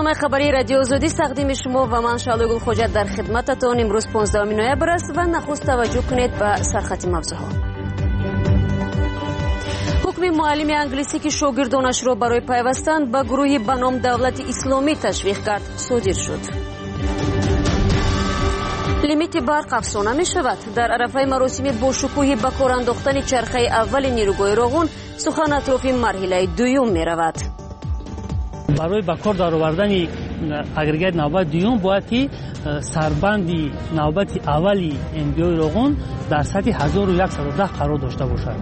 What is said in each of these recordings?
روزنامه خبری رادیو آزادی تقدیم شما و من شالوگل خوجت در خدمتتان. امروز 15 نوامبر است و نخست توجه کنید به سرخط موضوعها. حکم معلم انگلیسی که شاگردانش را برای پیوستن به گروهی به نام دولت اسلامی تشویق کرد صادر شد. لیمیت برق افزونه می شود. در عرفه مراسم با شکوه به کار انداختن چرخه اول نیروگاه راغون سخن اطراف مرحله دوم می رود. برای به کار درآوردن اگریگیت نوبت دوم باید که سربند نوبت اولی NBO راغون در سطح 1110 قرار داشته باشد.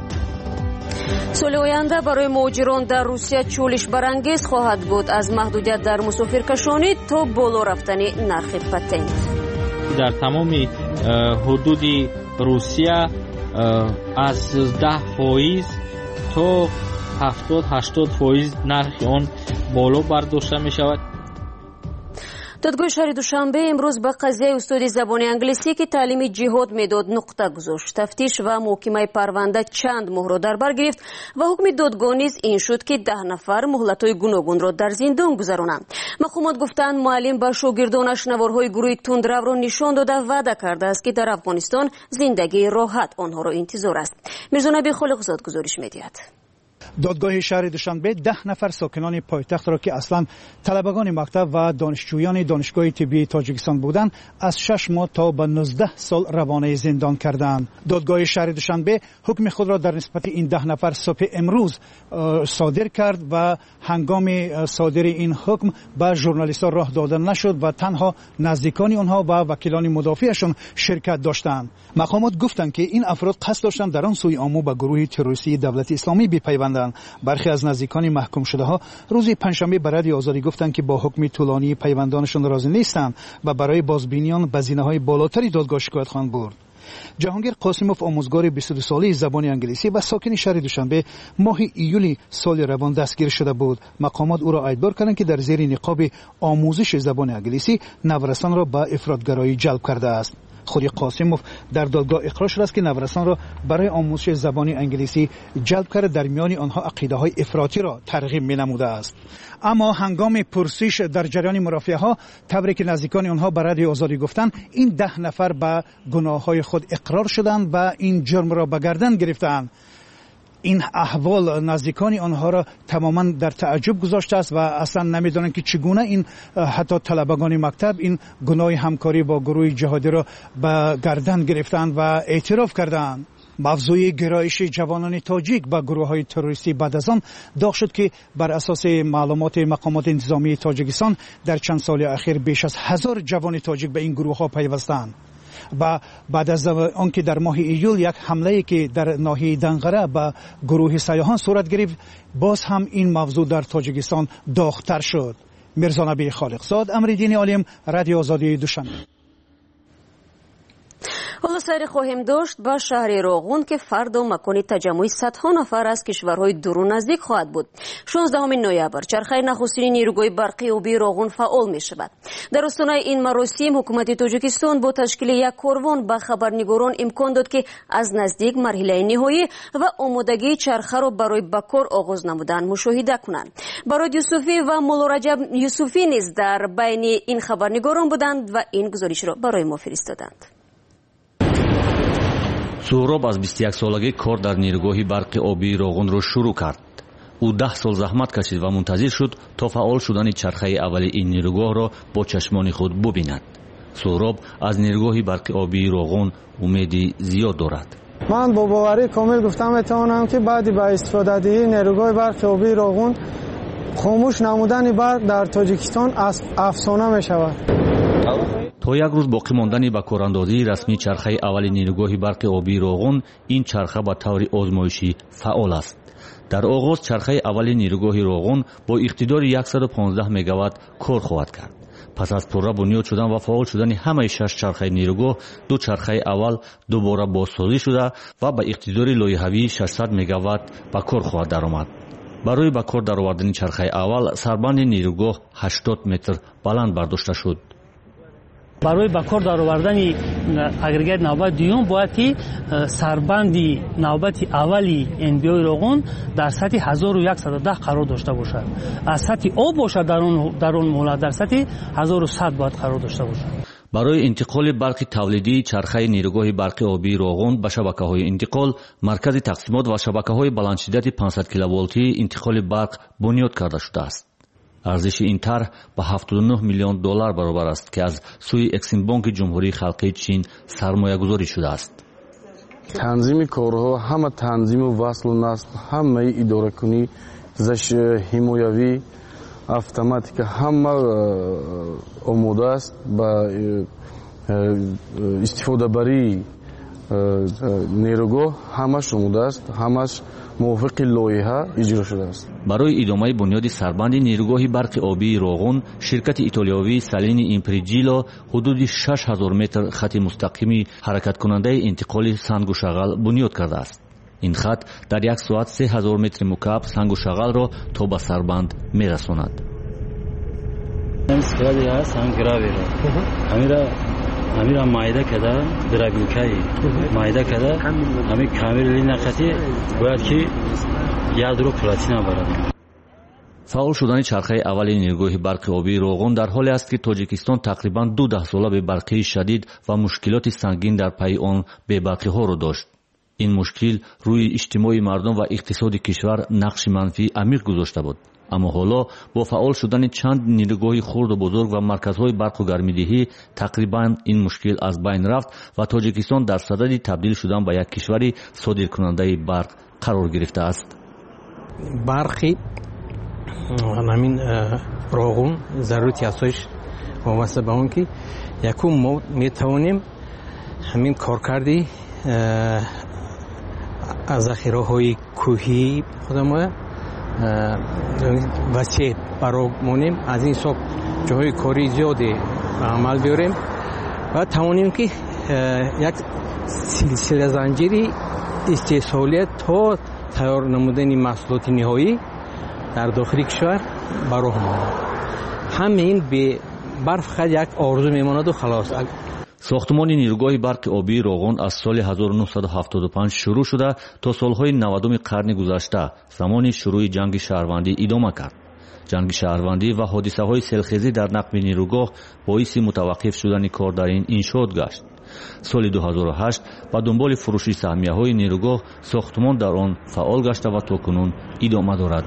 سال آینده برای مهاجران در روسیه چالش برانگیز خواهد بود، از محدودیت در مسافرکشانی تا بالا رفتن نرخ پتنت. در تمام حدود روسیه از 10% تا 70-80% نرخ آن بالا برداشته می شود. دادگاه شهر دوشنبه امروز به قضیه استاد زبان انگلیسی که تعلیم جهاد میداد نقطه گذاشت. تفتیش و محکمه پرونده چند ماه را در بر گرفت و حکم دادگاه نیز این شد که 10 نفر مهلت‌های گوناگون را در زندان گذرانند. مقامات گفتند معلم به شاگردانش نوارهای گروه تندرو را نشان داده وعده کرده است که در افغانستان زندگی راحت آنها را انتظار است. میرزا نبی خالقزاد گزارش می‌دهد. دادگاه شهر دوشنبه 10 نفر ساکنان پایتخت را که اصلا طلبگان مکتب و دانشجویان دانشگاه طبی تاجیکستان بودند از 6 ماه تا به 19 سال روانه زندان کردند. دادگاه شهر دوشنبه حکم خود را در نسبت این 10 نفر صبح امروز صادر کرد و هنگام صادر این حکم به ژورنالیستان راه داده نشد و تنها نزدیکان آنها و وکیلان مدافعشان شرکت داشتند. مقامات گفتند که این افراد قصد داشتند در آن سوی آمو به گروه تروریستی دولت اسلامی بپیوندند. برخی از نزدیکان محکوم شده ها روز پنجشنبه به رادیو آزادی گفتند که با حکم طولانی پیوندانشان راضی نیستند و برای بازبینیان به زینه‌های بالاتری دادگاه شکایت خواهند برد. جهانگیر قاسموف آموزگار 22 ساله زبان انگلیسی و ساکن شهر دوشنبه ماه ایول سال روان دستگیر شده بود. مقامات او را ادعا کردند که در زیر نقاب آموزش زبان انگلیسی نورسان را به افراطگرایی جلب کرده است. خود قاسموف در دادگاه اقرار شده است که نورسان را برای آموزش زبان انگلیسی جلب کرده، در میان آنها عقیده‌های افراطی را ترغیب می‌نموده است. اما هنگام پرسش در جریان مرافعه ها طوری که نزدیکان آنها به رادیو آزادی گفتند این 10 نفر به گناه‌های خود اقرار شدند و این جرم را به گردن گرفتند. این احوال نزدیکان آنها را تماما در تعجب گذاشته است و اصلا نمیدانند که چگونه این حتی طلبگان مکتب این گناه همکاری با گروه جهادی را به گردن گرفتند و اعتراف کردند. موضوع گرایش جوانان تاجیک به گروه‌های تروریستی بعد از آن داغ شد که بر اساس معلومات مقامات انتظامی تاجیکستان در چند سال اخیر بیش از 1000 جوان تاجیک به این گروه‌ها پیوستند. و بعد از آنکه در ماه ایول یک حمله که در ناحیه دنقره به گروه سیاحان صورت گرفت، باز هم این موضوع در تاجیکستان داغ‌تر شد. میرزا نبی خالقزاد، امردین عالم، رادیو آزادی دوشنبه. حالا سیر خواهیم داشت به شهر راغون که فردا مکان تجمع صدها نفر از کشورهای دور و نزدیک خواهد بود. 16 نوامبر چرخه نخستین نیروگاه برقی آبی راغون فعال می شود. در آستانه این مراسم حکومت تاجیکستان با تشکیل یک کاروان به خبرنگاران امکان داد که از نزدیک مرحله نهایی و آمادگی چرخه را برای به کار آغاز نمودن مشاهده کنند. برای یوسفی و مولا رجب یوسفی نیز در بین این خبرنگاران بودند و این گزارش را برای ما فرستادند. سهراب از 21 سالگی کار در نیروگاه برق آبی راغون را شروع کرد. او 10 سال زحمت کشید و منتظر شد تا فعال شدن چرخه اولی این نیروگاه را با چشمان خود ببیند. سهراب از نیروگاه برق آبی راغون امیدی زیاد دارد. من با باوری کامل گفتم میتوانم که بعد با استفاده دهی نیروگاه برق آبی راغون خاموش نمودن برق در تاجیکستان افسانه می شود. تا یک روز باقی ماندن به کاراندازی رسمی چرخه اولی نیروگاه برق آبی راغون، این چرخه به طور آزمایشی فعال است. در آغاز چرخه اولی نیروگاه راغون با اقتدار 115 مگاوات کار خواهد کرد. پس از پرره بنیاد شدن و فعال شدن همه 6 چرخه نیروگاه، 2 چرخه اول دوباره بازسازی شده و به اقتدار لایحه‌ای 600 مگاوات به کار خواهد درآمد. برای به کار درآوردن چرخه اول سربند نیروگاه 80 متر بلند برداشته شد. برای به کار درآوردن اگریگیت نوبت دوم باید که سربندی نوبت اولی انبیای روغن در سطح 1110 قرار داشته باشد. از سطح آب باشد در اون مولد در سطح 1100 باید قرار داشته باشد. برای انتقال برق تولیدی چرخه نیروگاه برق آبی روغن به شبکه‌های انتقال، مرکز تقسیمات و شبکه‌های بلندشدت 500 کیلوولتی انتقال برق بنیاد کرده شده است. ارزش این طرح به 79 میلیون دلار برابر است که از سوی اکسیم بانک جمهوری خلقی چین سرمایه‌گذاری شده است. تنظیم کارها، همه تنظیم و وصل و نصب، همه اداره کنی، زش حمایوی، اتوماتیک همه آماده است با استفاده بری نیروگاه همش آماده است، همش موافق لایحه اجرا شده است. برای ادامه بنیاد سربند نیروگاه برق آبی روغن، شرکت ایتالیایی سالینی ایمپریجیلو حدود 6000 متر خط مستقیمی حرکت کننده انتقال سنگ و شغل بنیاد کرده است. این خط در یک ساعت 3000 متر مکعب سنگ و شغل را تا به سربند میرساند. این سکرابی هست هم گراوی را همیرا مایده کده درگوکایی مایده کده همی کاملی نقطی باید که یاد رو پلاتینا برد. فعال شدن چرخه اول نیروگاه برق آبی روغن در حالی است که تاجیکستان تقریباً 2 ساله به برقی شدید و مشکلات سنگین در پی آن به برقی ها را داشت. این مشکل روی اجتماعی مردم و اقتصاد کشور نقش منفی عمیق گذاشته بود. اما حالا با فعال شدن چند نیروگاه خرد و بزرگ و مرکزهای برق و گرمیدهی تقریبا این مشکل از بین رفت و تاجیکستان در صدد تبدیل شدن به یک کشوری صادرکننده برق قرار گرفته است. برقی همین روغن ضرورت اساسش وابسته به اون که یکم ما میتوانیم همین کارکردی از ذخیره‌های کوهی خودمون وسیع برامونیم، از این صبح جاهای کاری زیادی به عمل بیاریم و توانیم که یک سلسله زنجیری استحصالیت تا تیار نمودن محصولات نهایی در داخل کشور برامون. همین به برف یک آرزو میماند و خلاص. ساختمان نیروگاه برق آبی روغن از سال 1975 شروع شده تا سالهای 90 قرن گذشته زمان شروع جنگ شهروندی ادامه کرد. جنگ شهروندی و حادثه‌های سیلخیزی در نقل نیروگاه باعث متوقف شدن کار در این انشاءات گشت. سال 2008 با دنبال فروش سهمیه‌های نیروگاه ساختمان در آن فعال گشته و تاکنون ادامه دارد.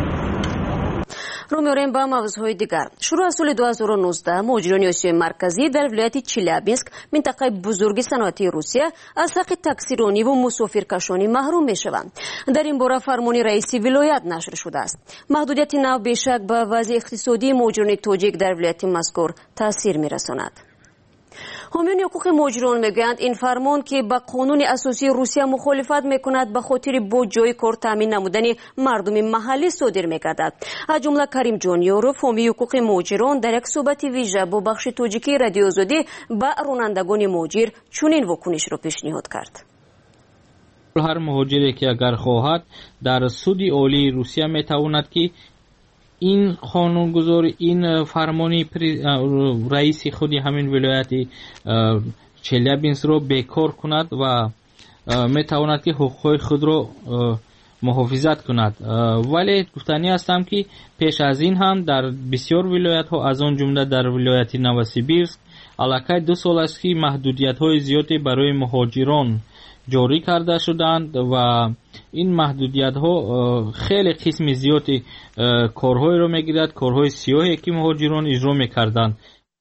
رو می‌آوریم با موضوعهای دیگر. شروع از سال 2019 مهاجران آسیای مرکزی در ولایت چیلیابینسک منطقه بزرگ صنعتی روسیه از حق تاکسیرانی و مسافرکشانی محروم می‌شوند. در این باره فرمان رئیس ولایت نشر شده است. محدودیت نو بیشک به وضع اقتصادی مهاجران تاجیک در ولایت مذکور تاثیر می‌رساند. حامیان حقوق مهاجران میگویند این فرمان که با قانون اساسی روسیه مخالفت میکند به خاطر با جای کار تامین نمودن مردم محلی صادر میگردد. از جمله کریم جانیاروف حامی حقوق مهاجران در یک صحبت ویژه با بخش تاجیکی رادیو آزادی به رانندگان مهاجر چنین واکنش را پیشنهاد کرد. هر مهاجری که اگر خواهد در سود عالی روسیه میتواند که این قانونگذار این فرمانی رئیس خودی همین ولایت چلیابینسک رو بیکار کند و میتواند که حقوق خود رو محافظت کند. ولی گفتنی هستم که پیش از این هم در بسیار ولایت ها از آن جمله در ولایت نووسیبیرسک علاقه 2 سال است که محدودیت های زیادی برای مهاجران جاری کرده شدند و این محدودیت ها خیلی قسم زیادی کارهای رو میگیرد، کارهای سیاهی که مهاجران اجرا میکردند.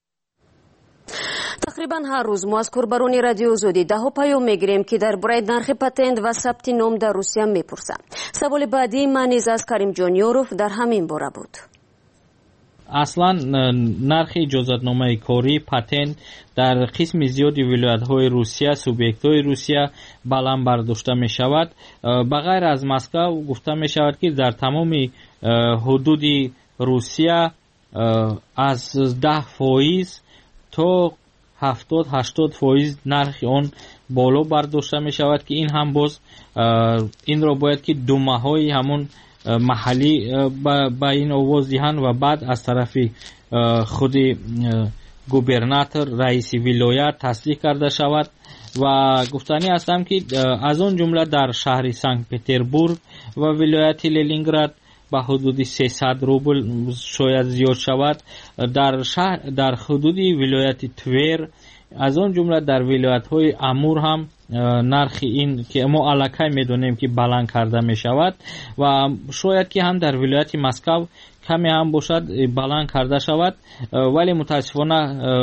تقریبا هر روز ما از کاربران رادیو آزادی ده ها پیام میگیریم که درباره نرخ پتنت و ثبت نام در روسیه میپرسند. سوال بعدی من نیز از کریم جانیاروف در همین باره بود. اصلا نرخ اجازتنامه کاری پتنت در قسم زیادی ولایت‌های روسیه سوبیکت‌های روسیه بلند برداشته می شود. بغیر از مسکو گفته می شود که در تمام حدود روسیه از 10% تا 70-80% نرخ آن بالا برداشته می شود که این هم باز این را باید که 2 ماهی همون محلی با این آواز دهند و بعد از طرف خود губернатор, раиси вилоят тасдиқ карда шавад ва гуфтанӣ ҳастам ки аз он ҷумла дар шаҳри Санкт Петербург ва вилояти Ленинград ба ҳудуди 300 рубл шояд зиёд шавад, дар ҳудуди вилояти Твер, аз он ҷумла дар вилоятҳои Амур ҳам нархи ин ки мо аллакай медонем ки баланд карда мешавад ва шояд ки ҳам дар вилояти Москав каме ҳам бошад баланд карда шавад, вале мутаассифона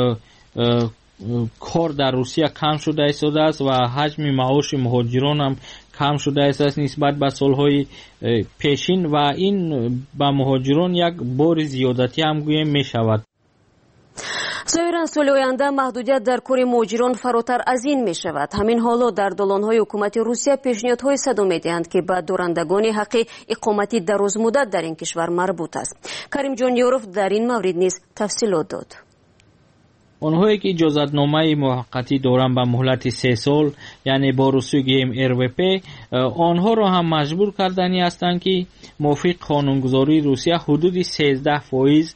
кор дар Русия кам шуда истодааст ва ҳаҷми маоши муҳоҷирон ҳам кам шуда истааст нисбат ба солҳои пешин ва ин ба муҳоҷирон як бори зиёдатӣ ҳам гӯем мешавад. зоҳиран соли оянда маҳдудият дар кори муҳоҷирон фаротар аз ин мешавад. ҳамин ҳоло дар долонҳои ҳукумати Русия пешниҳодҳои садо медиҳанд ки ба дорандагони ҳаққи иқомати дарозмуддат дар ин кишвар марбут аст. Каримҷон Ёров дар ин маврид низ тафсилот дод. онҳое ки иҷозатномаи муваққатӣ доранд ба муҳлати 3 сол, яъне бо русуи ГМРВП, онҳоро ҳам маҷбур кардани ҳастанд ки мувофиқ қонунгузории Русия ҳудуди 13%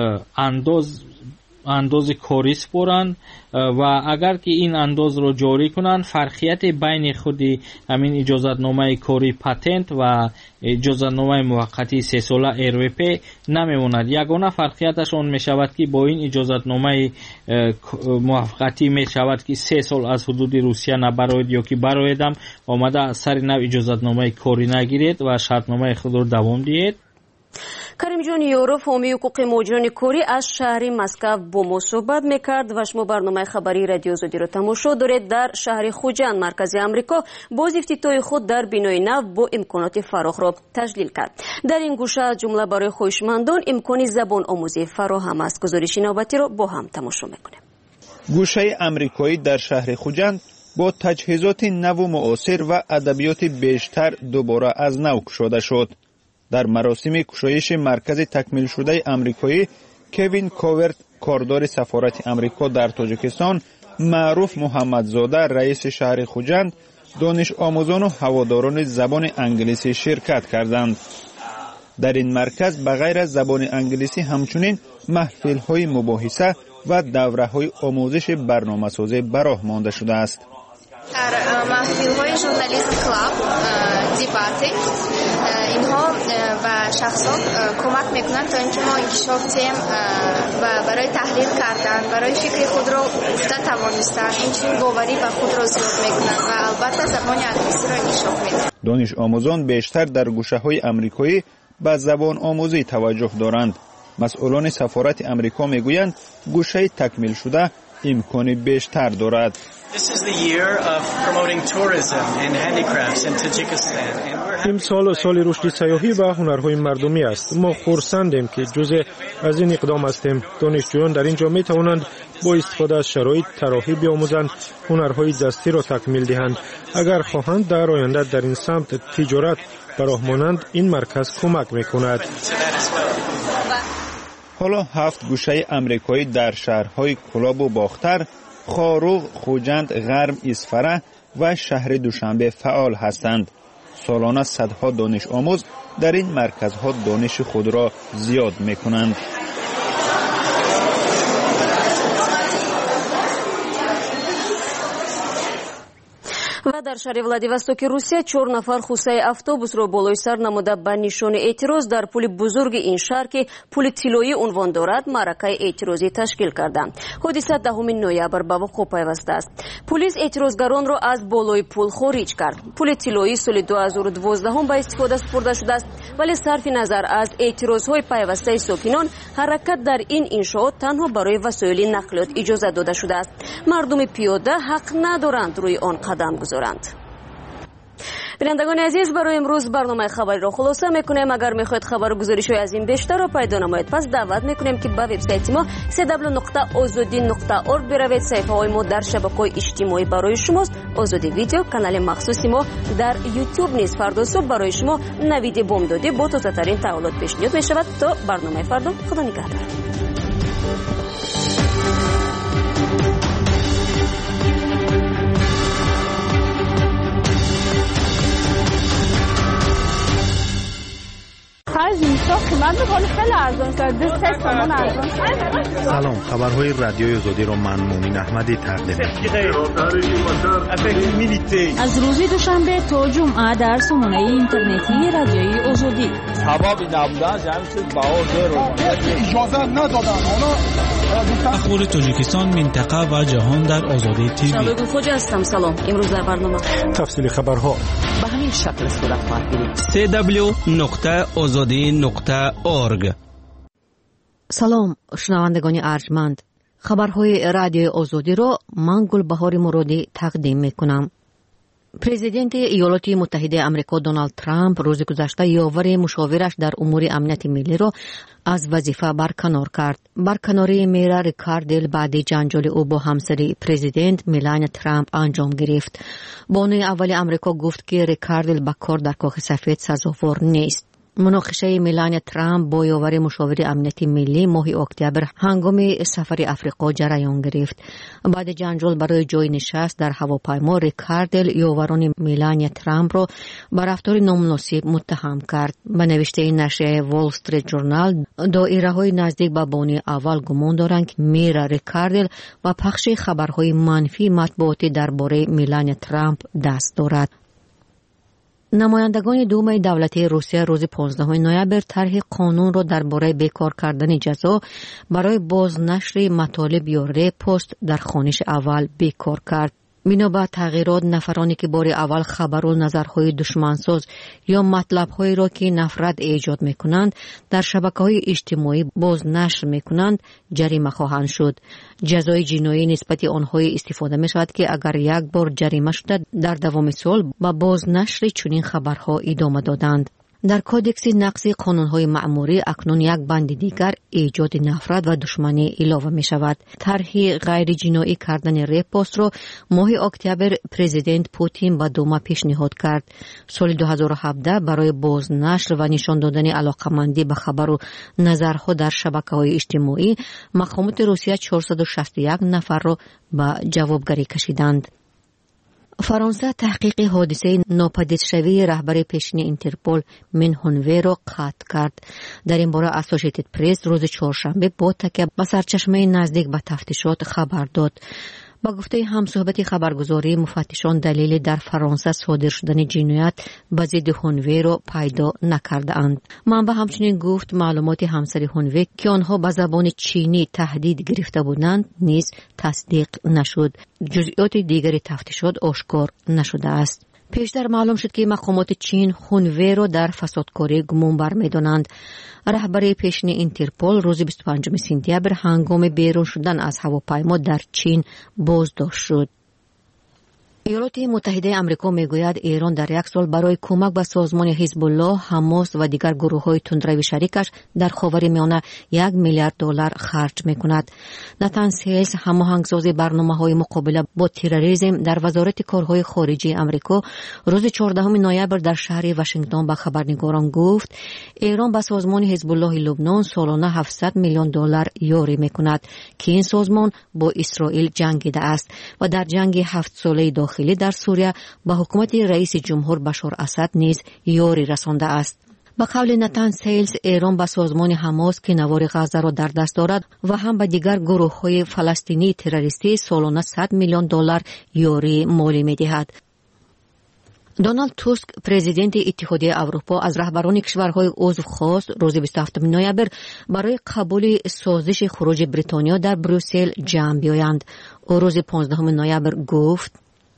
андози корӣ споранд ва агар ки ин андозро ҷорӣ кунанд, фарқияте байни худи ҳамин иҷозатномаи кори патент ва иҷозатномаи муваққатии 3 сола РВП намемонад. Ягона фарқияташ он мешавад ки бо ин иҷозатномаи муваққатӣ мешавад ки 3 сол аз ҳудуди Русия набароед ё ки бароедам омада аз сари нав иҷозатномаи корӣ нагиред ва шартномаи худро давом диҳед. Каримҷон Ёров, ҳомии ҳуқуқи муҳоҷирони корӣ аз шаҳри Москав бо мо суҳбат мекард ва шумо барномаи хабарии Радиои Озодиро тамошо доред. Дар шаҳри Хуҷанд, маркази Амрико, боз ифтитоҳи худ дар бинои нав бо имконоти фароғро таҷлил кард. Дар ин гӯша аз ҷумла барои хоҳишмандон имкони забономӯзӣ фароҳам аст. гузориши навбатиро бо ҳам тамошо мекунем. гӯшаи амрикоӣ дар шаҳри Хуҷанд бо таҷҳизоти наву муосир ва адабиёти бештар дубора аз нав кушода шуд. дар маросими кушоиши маркази такмилшудаи амрикоӣ, Кевин Коверт, кордори сафорати Амрико дар Тоҷикистон, Маъруф Муҳаммадзода, раиси шаҳри Хуҷанд, донишомӯзону ҳаводорони забони англисӣ ширкат карданд. дар ин марказ ба ғайр аз забони англисӣ ҳамчунин маҳфилҳои мубоҳиса ва давраҳои омӯзиши барномасозӣ ба роҳ монда шудааст. дар маҳфилҳои журнализм клаб, дебаты инҳо ба шахсҳо кӯмак мекунанд то ин ки мо инкишоф диҳем ва барои таҳлил кардан, барои фикри худро гуфта тавонистан, инчунин боварӣ ба худро зиёд мекунанд ва албатта забони англисиро инкишоф медиҳанд. донишомӯзон бештар дар гӯшаҳои амрикоӣ ба забономӯзӣ таваҷҷӯҳ доранд. масъулони сафорати амрико мегӯянд гӯшаи такмилшуда имкони бештар дорад. имсол соли рушди сайёҳӣ ва ҳунарҳои мардумӣ аст. мо хурсандем ки ҷузъе аз ин иқдом ҳастем. донишҷӯён дар ин ҷо метавонанд бо истифода аз шароит тароҳӣ биомӯзанд, ҳунарҳои дастиро такмил диҳанд. агар хоҳанд дар оянда дар ин самт тиҷорат ба роҳ монанд, ин марказ кӯмак мекунад. ҳоло 7 гӯшаи амрикоӣ дар шаҳрҳои Кӯлобу Бохтар, Хоруғ, Хуҷанд, Ғарб, Исфара ва шаҳри Душанбе фаъол ҳастанд. солона садҳо донишомӯз дар ин марказҳо дониши худро зиёд мекунанд. ва дар шаҳри Владивостоки Русия 4 нафар хусаи автобусро болои сар намуда ба нишони эътироз дар пули бузурги ин шаҳр ки пули тиллоӣ унвон дорад, маъракаи эътирозӣ ташкил карданд. ҳодиса 10 ноябр ба вуқӯъ пайваста аст. пулис эътирозгаронро аз болои пул хориҷ кард. пули тиллоӣ соли 2012 ба истифода супурда шудааст, вале сарфи назар аз эътирозҳои пайвастаи сокинон, ҳаракат дар ин иншоот танҳо барои васоили нақлиёт иҷозат дода шудааст. мардуми пиёда ҳақ надоранд рӯи он қадам гузоранд. бинандагони азиз, барои имрӯз барномаи хабариро хулоса мекунем. агар мехоҳед хабару гузоришҳои аз ин бештарро пайдо намоед, пас даъват мекунем ки ба вебсайти мо www.ozodi.org биравед. саҳифаҳои мо дар шабакаҳои иҷтимоӣ барои шумост. озоди видео, канали махсуси мо дар YouTube низ. фардо субҳ барои шумо навиди бомдодӣ бо тозатарин таҳволот пешниҳод мешавад. то барномаи фардо, худо нигаҳдор. Каждый шаг من می‌کنم خیلی ارزان شده 3 تومن ارزان. سلام، خبرهای رادیوی آزادی را من مومین احمدی تقدیم می‌کنم. از روز دوشنبه تا جمعه در سامانه اینترنتی رادیوی آزادی. سبب نبودن جمعیت باور رو اجازه ندادن. اخبار تاجیکستان، منطقه و جهان در آزادی تیوی. شباب خوش هستم. سلام. امروز در برنامه تفصیل خبرها به همین شکل صورت خواهد گرفت. www.azadi.org. سلام شنوندگان ارجمند، خبرهای رادیوی آزادی را من گلبهار مرادی تقدیم میکنم. پرزیدنت ایالات متحده آمریکا دونالد ترامپ روز گذشته یاور مشاورش در امور امنیت ملی را از وظیفه برکنار کرد. برکناری میرا ریکاردل بعد جنجال او با همسر پرزیدنت میلانیا ترامپ انجام گرفت. بانوی اول آمریکا گفت که ریکاردل با کار در کاخ سفید سزاوار نیست. مناقشه میلانیا ترامپ با یاور مشاور امنیتی ملی ماه اکتبر هنگام سفر افریقا جریان گرفت. بعد جنجال برای جای نشست در هواپیما، ریکاردل یاوران میلانیا ترامپ را به رفتار نامناسب متهم کرد. به نوشته نشریه وال استریت ژورنال، دایره‌های نزدیک به بانوی اول گمان دارند که میرا ریکاردل و پخش خبرهای منفی مطبوعاتی درباره میلانیا ترامپ دست دارد. نمایندگان دومای دولتی روسیه روز 15 نوامبر طرح قانون را درباره بیکار کردن جزا برای بازنشر مطالب یا ریپوست در خوانش اول بیکار کرد. بنابر تغییرات، نفرانی که بار اول خبر و نظرهای دشمنساز یا مطلب‌هایی را که نفرت ایجاد می‌کنند در شبکه‌های اجتماعی بازنشر می‌کنند جریمه خواهند شد. جزای جنایی نسبت آنها استفاده می‌شود که اگر یک بار جریمه شده در دوام سال با بازنشر چنین خبرها ادامه دادند. در کودکس نقض قانون‌های مأموری اکنون یک بند دیگر ایجاد نفرت و دشمنی اضافه می‌شود. طرح غیر جنایی کردن ریپوست را ماه اکتبر پرزیدنت پوتین به دوما پیشنهاد کرد. سال 2017 برای بازنشر و نشان دادن علاقه‌مندی به خبر و نظرها در شبکه‌های اجتماعی، مقامات روسیه 461 نفر را به جوابگری کشیدند. فرانسه تحقیق حادثه ناپدید شوی رهبر پیشین اینترپل من هونوی را قطع کرد. در این باره اسوسییتد پرس روز چهارشنبه با تکیه به سرچشمه نزدیک به تفتیشات خبر داد. با گفته همصحبت خبرگزاری، مفتشان دلیل در فرانسه صادر شدن جنایت به ضد هونوی را پیدا نکرده اند. منبع همچنین گفت معلومات همسر هونوی که آنها به زبان چینی تهدید گرفته بودند نیز تصدیق نشد. جزئیات دیگری تفتیشات آشکار نشده است. پیشتر معلوم شد که مقامات چین هونوی را در فسادکاری گمان برمی‌دارند. رهبر پیشین اینترپل روز 25 سپتامبر هنگام بیرون شدن از هواپیما در چین بازداشت شد. ایالات متحده آمریکا میگوید ایران در یک سال برای کمک به سازمان حزب الله، حماس و دیگر گروه‌های تندروی شریکش در خاورمیانه $1 میلیارد خرج می‌کند. نتان سیلز، هماهنگساز برنامه‌های مقابله با تروریسم در وزارت کارهای خارجه آمریکا، روز 14 نوامبر در شهر واشنگتن به خبرنگاران گفت ایران به سازمان حزب الله لبنان سالانه $700 میلیون یاری می‌کند که این سازمان با اسرائیل جنگیده است و در جنگ 7 ساله داخلی در سوریه با حکومت رئیس جمهور بشار اسد نیز یاری رسانده است. با قول نتان سیلز، ایران به سازمان حماس که نوار غزه را در دست دارد و هم به دیگر گروه‌های فلسطینی تروریستی سالانه $100 میلیون یاری مالی می‌دهد. دونالد توسک، پرزیدنت اتحادیه اروپا، از رهبران کشورهای عضو خواست روز 27 نوامبر برای قبول سازش خروج بریتانیا در بروسل جمع بیایند. او روز 15 نوامبر گفت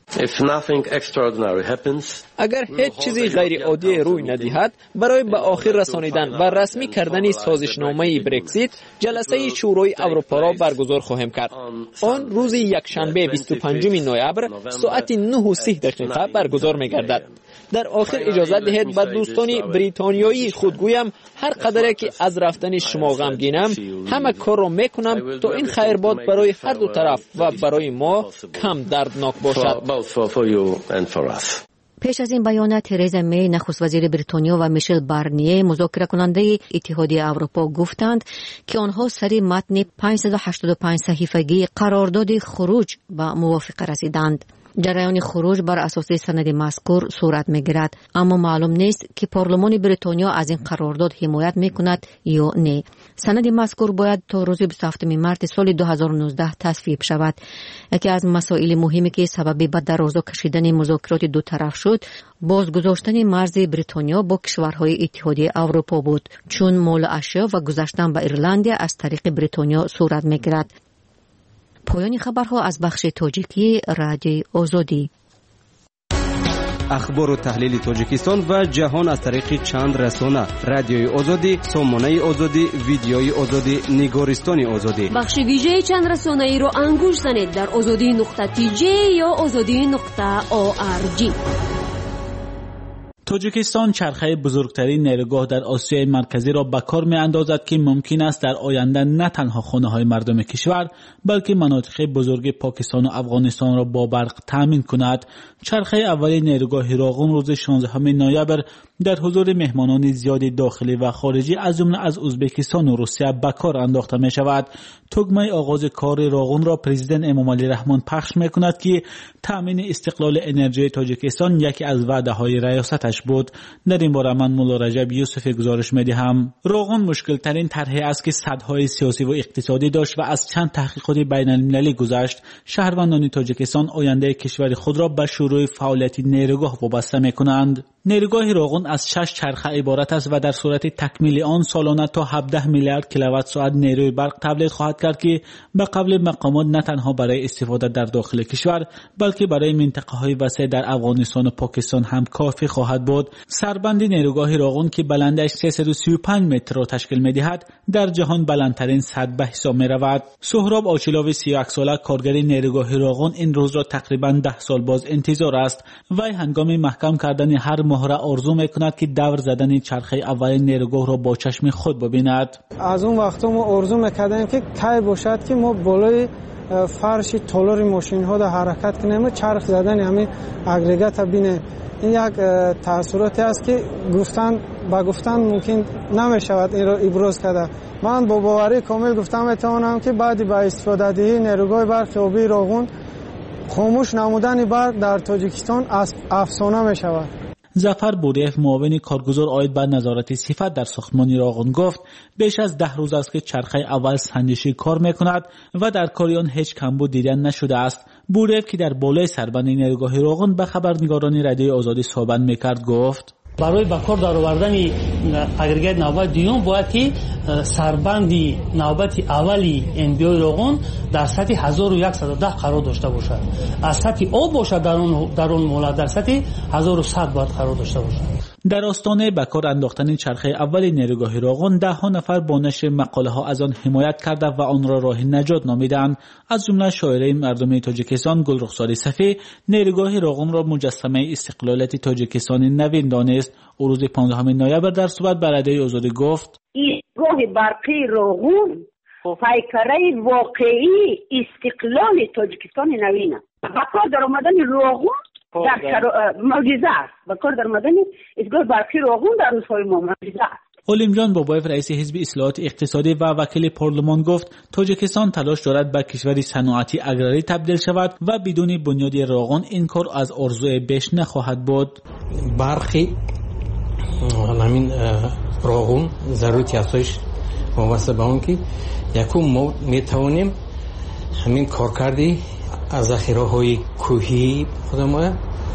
اگر هیچ چیزی غیر عادی روی ندهد، برای به آخر رسانیدن و رسمی کردن سازشنامه برکزیت جلسه شورای اروپا را برگزار خواهیم کرد. آن روز یکشنبه 25 نوامبر ساعت 9:30 برگزار می‌گردد. در آخر اجازه دهید به دوستان بریتانیایی خود گویم هر قدر که از رفتن شما غمگینم، همه کار را میکنم تا این خیرباد برای هر دو طرف و برای ما کم دردناک باشد. پیش از این بیان، ترزا می، نخست وزیر بریتانیا، و میشل بارنیه، مذاکره کننده اتحادیه اروپا، گفتند که آنها سری متن 585 صحیفگی قرارداد خروج به موافقه رسیدند. جریان خروج بر اساس سند مذکور صورت می‌گیرد، اما معلوم نیست که پارلمان بریتانیا از این قرارداد حمایت می‌کند یا نه. سند مذکور باید تا روز 27 مارس سال 2019 تصویب شود. یکی از مسائل مهمی که سبب به درازا کشیدن مذاکرات دو طرف شد، بازگذاشتن مرز بریتانیا با کشورهای اتحادیه اروپا بود، چون مال اشیا و گذشتن به ایرلند از طریق بریتانیا صورت می‌گیرد. پایان خبرها از بخش تاجیکی رادیوی آزادی. اخبار و تحلیل تاجیکستان و جهان از طریق چند رسانه: رادیوی آزادی، سامانه آزادی، ویدیوی آزادی، نگارستان آزادی. بخش ویژه چند رسانه ای را انگوش زنید در azadi.tj یا azadi.org. تاجیکستان چرخه بزرگترین نیروگاه در آسیای مرکزی را به کار می‌اندازد که ممکن است در آینده نه تنها خانه‌های مردم کشور بلکه مناطق بزرگ پاکستان و افغانستان را با برق تامین کند. چرخه اول نیروگاه راغون روز 16 نوامبر در حضور مهمانان زیاد داخلی و خارجی از جمله از ازبکستان و روسیه به کار انداخته می شود. تگمه آغاز کار راغون را پرزیدنت امامعلی رحمان پخش می کند که تامین استقلال انرژی تاجیکستان یکی از وعده های ریاستش بود. در این باره من مولا رجب یوسف گزارش می دهم. راغون مشکل ترین طرحی است که سدهای سیاسی و اقتصادی داشت و از چند تحقیقات بین المللی گذشت. شهروندان تاجیکستان آینده کشور خود را به شروع فعالیت نیروگاه وابسته می کنند. نیروگاه راغون از 6 چرخه عبارت است و در صورت تکمیل آن سالانه تا 17 میلیارد کیلووات ساعت نیروی برق تولید خواهد کرد که به قبل مقامات نه تنها برای استفاده در داخل کشور بلکه برای منطقه های وسیع در افغانستان و پاکستان هم کافی خواهد بود. سربند نیروگاه راغون که بلندش 335 متر را تشکیل می‌دهد در جهان بلندترین سد به حساب می‌رود. سهراب آچیلوی 31 ساله کارگر نیروگاه راغون این روز را تقریباً 10 سال باز انتظار است. وی هنگام محکم کردن هر مهره آرزو می‌کند که دور زدن چرخه اول نیروگاه را با چشم خود ببیند. از اون وقتا ما آرزو می‌کردیم که کی باشد که ما بالای فرش تالار ماشین ها در حرکت کنیم، چرخ زدن همین اگریگات ببینیم. این یک تاثیراتی است که گفتن ممکن نمی‌شود این را ابراز کرد. من با باوری کامل گفتم میتوانم که بعد با استفاده دهی نیروگاه برق آبی راغون خاموش نمودن برق در تاجیکستان افسانه می‌شود. ظفر بوریف معاون کارگزار عاید به نظارت صفت در ساختمان راغون گفت بیش از 10 روز است که چرخه اول سنجشی کار میکند و در کار آن هیچ کمبود دیدن نشده است. بوریف که در بالای سربند نیروگاه راغون به خبرنگاران رادیوی آزادی صحبت میکرد گفت برای به کار درآوردن اگریگات نوبت دوم باید که سربند نوبت اولی انبیای راغون در سطح 1110 قرار داشته باشد. از سطح آب باشد در اون مولد در سطح 1100 باید قرار داشته باشد. در آستانه به کار انداختن چرخه اول نیروگاه راغون 10 نفر با نشر مقاله ها از آن حمایت کرده و آن را راه نجات نامیدند. از جمله شاعره مردم تاجیکستان گل رخسار صفی نیروگاه راغون را مجسمه استقلالیت تاجیکستان نوین دانست. او روز 15 نوامبر در صحبت با رادیوی آزادی گفت ایستگاه برقی راغون پیکره واقعی استقلال تاجیکستان نوین است. با کار در آمدن راغون در معجزه است. با کار در آمدن ایستگاه برقی راغون در روزهای ما معجزه است. علیم جان بابایف رئیس حزب اصلاحات اقتصادی و وکیل پارلمان گفت تاجیکستان تلاش دارد به کشوری صنعتی اگراری تبدیل شود و بدون بنیاد راغون این کار از آرزوی بیش نخواهد بود. برخی همین راغون ضرورتی هستش وابسته به اون که یکم ما میتوانیم همین کارکردی از ذخیره‌های کوهی خودمون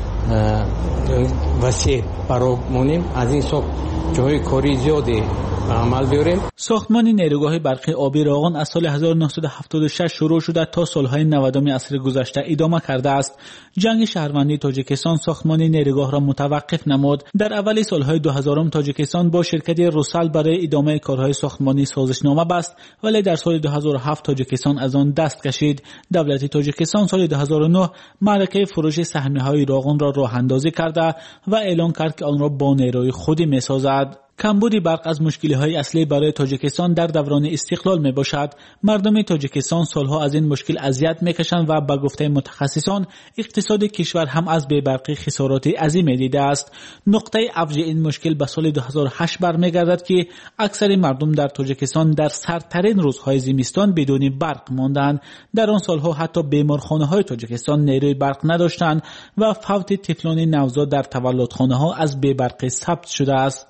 وسیع برامونیم از این ساخت جای کاری زیادی عمل بیاریم. ساختمان نیروگاه برقی آبی راغون از سال 1976 شروع شده تا سالهای 90 عصر گذشته ادامه کرده است. جنگ شهروندی تاجیکستان ساختمان نیروگاه را متوقف نمود. در اول سالهای 2000 تاجیکستان با شرکت روسال برای ادامه کارهای ساختمانی سازشنامه بست، ولی در سال 2007 تاجیکستان از آن دست کشید. دولت تاجیکستان سال 2009 معرکه فروش سهمیه‌های راغون را راه اندازی کرده و اعلام کرد که آن را با نیروی خودی می‌سازد. کمبود برق از مشکل‌های اصلی برای تاجیکستان در دوران استقلال میباشد. مردم تاجیکستان سالها از این مشکل اذیت میکشند و به گفته متخصصان اقتصاد کشور هم از بی‌برقی خسارات عظیمی دیده است. نقطه اوج این مشکل به سال 2008 برمیگردد که اکثر مردم در تاجیکستان در سردترین روزهای زمستان بدون برق ماندند. در آن سالها حتی بیمارخانه‌های تاجیکستان نیروی برق نداشتند و فوت طفلان نوزاد در تولدخانه‌ها از بی‌برقی ثبت شده است.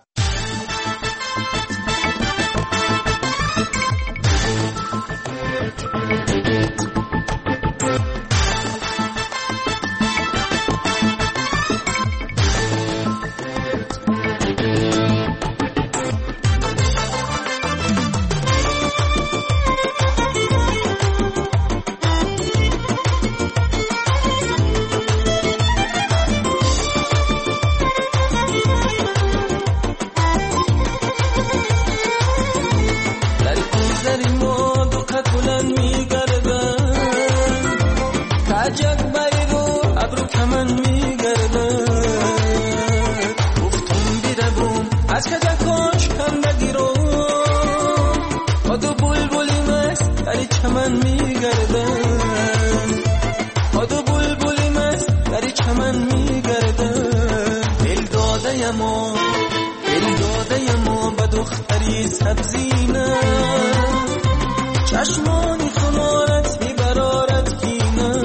چشمانی خمارت میبرارت کینه،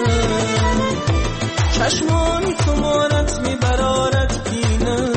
چشمانی خمارت میبرارت کینه.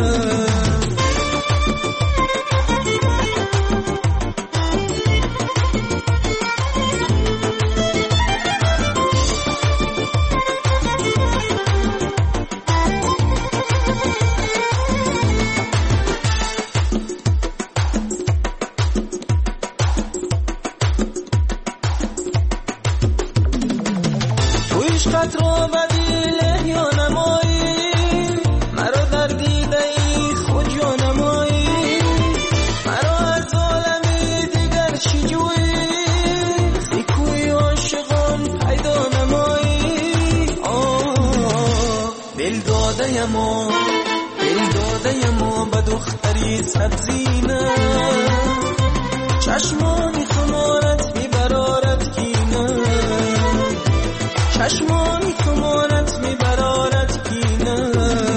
چشمانی خمارت میبرارت کینه، چشمانی خمارت میبرارت کینه.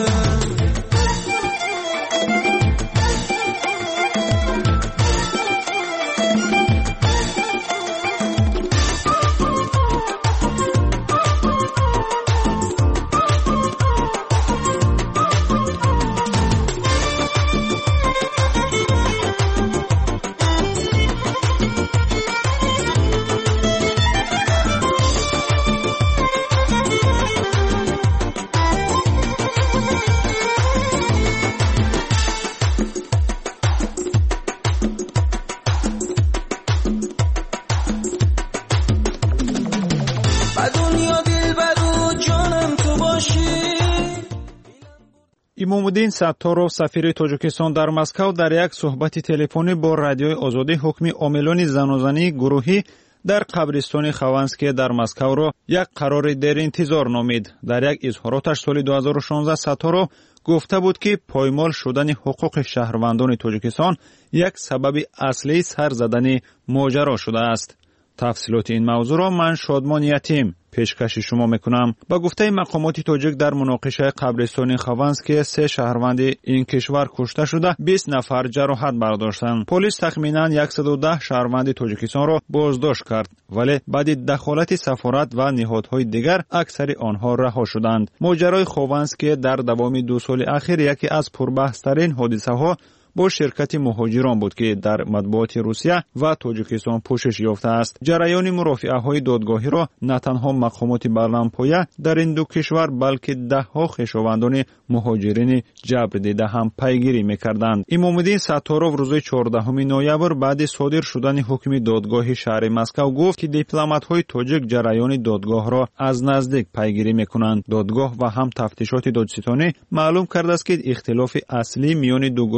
имомуддин сатторов сафири тоҷикистон дар москав дар як суҳбати телефонӣ бо радиои озодӣ ҳукми омилони занозании гурӯҳӣ дар қабристони хованские дар москавро як қарори деринтизор номид. дар як изҳороташ соли 2016 сатторов гуфта буд ки поймол шудани ҳуқуқи шаҳрвандони тоҷикистон як сабаби аслии сар задани моҷаро шудааст. тафсилоти ин мавзӯъро ман шодмон ятим пешкаши шумо мекунам. ба гуфтаи мақомоти тоҷик дар муноқишаи қабристони хованские 3 шаҳрванди ин кишвар кушта шуда 20 нафар ҷароҳат бардоштанд. полис тахминан 110 шаҳрванди тоҷикистонро боздошт кард, вале баъди дахолати сафорат ва ниҳодҳои дигар аксари онҳо раҳо шуданд. моҷарои хованские дар давоми 2 соли ахир яке аз пурбаҳстарин ҳодисаҳо бо ширкати муҳоҷирон буд ки дар матбуоти Русия ва Тоҷикистон пӯшиш ёфтааст. ҷараёни мурофиаҳои додгоҳиро на танҳо мақомоти баландпоя дар ин ду кишвар, балки даҳҳо хешовандони муҳоҷирини ҷабрдида ҳам пайгирӣ мекарданд. имомуддин сатторов рӯзи 14 ноябр баъди содир шудани ҳукми додгоҳи шаҳри Москав гуфт ки дипломатҳои тоҷик ҷараёни додгоҳро аз наздик пайгирӣ мекунанд. додгоҳ ва ҳам тафтишоти доҷситонӣ маълум кардааст ки ихтилофи аслӣ миёни ду гурӯҳ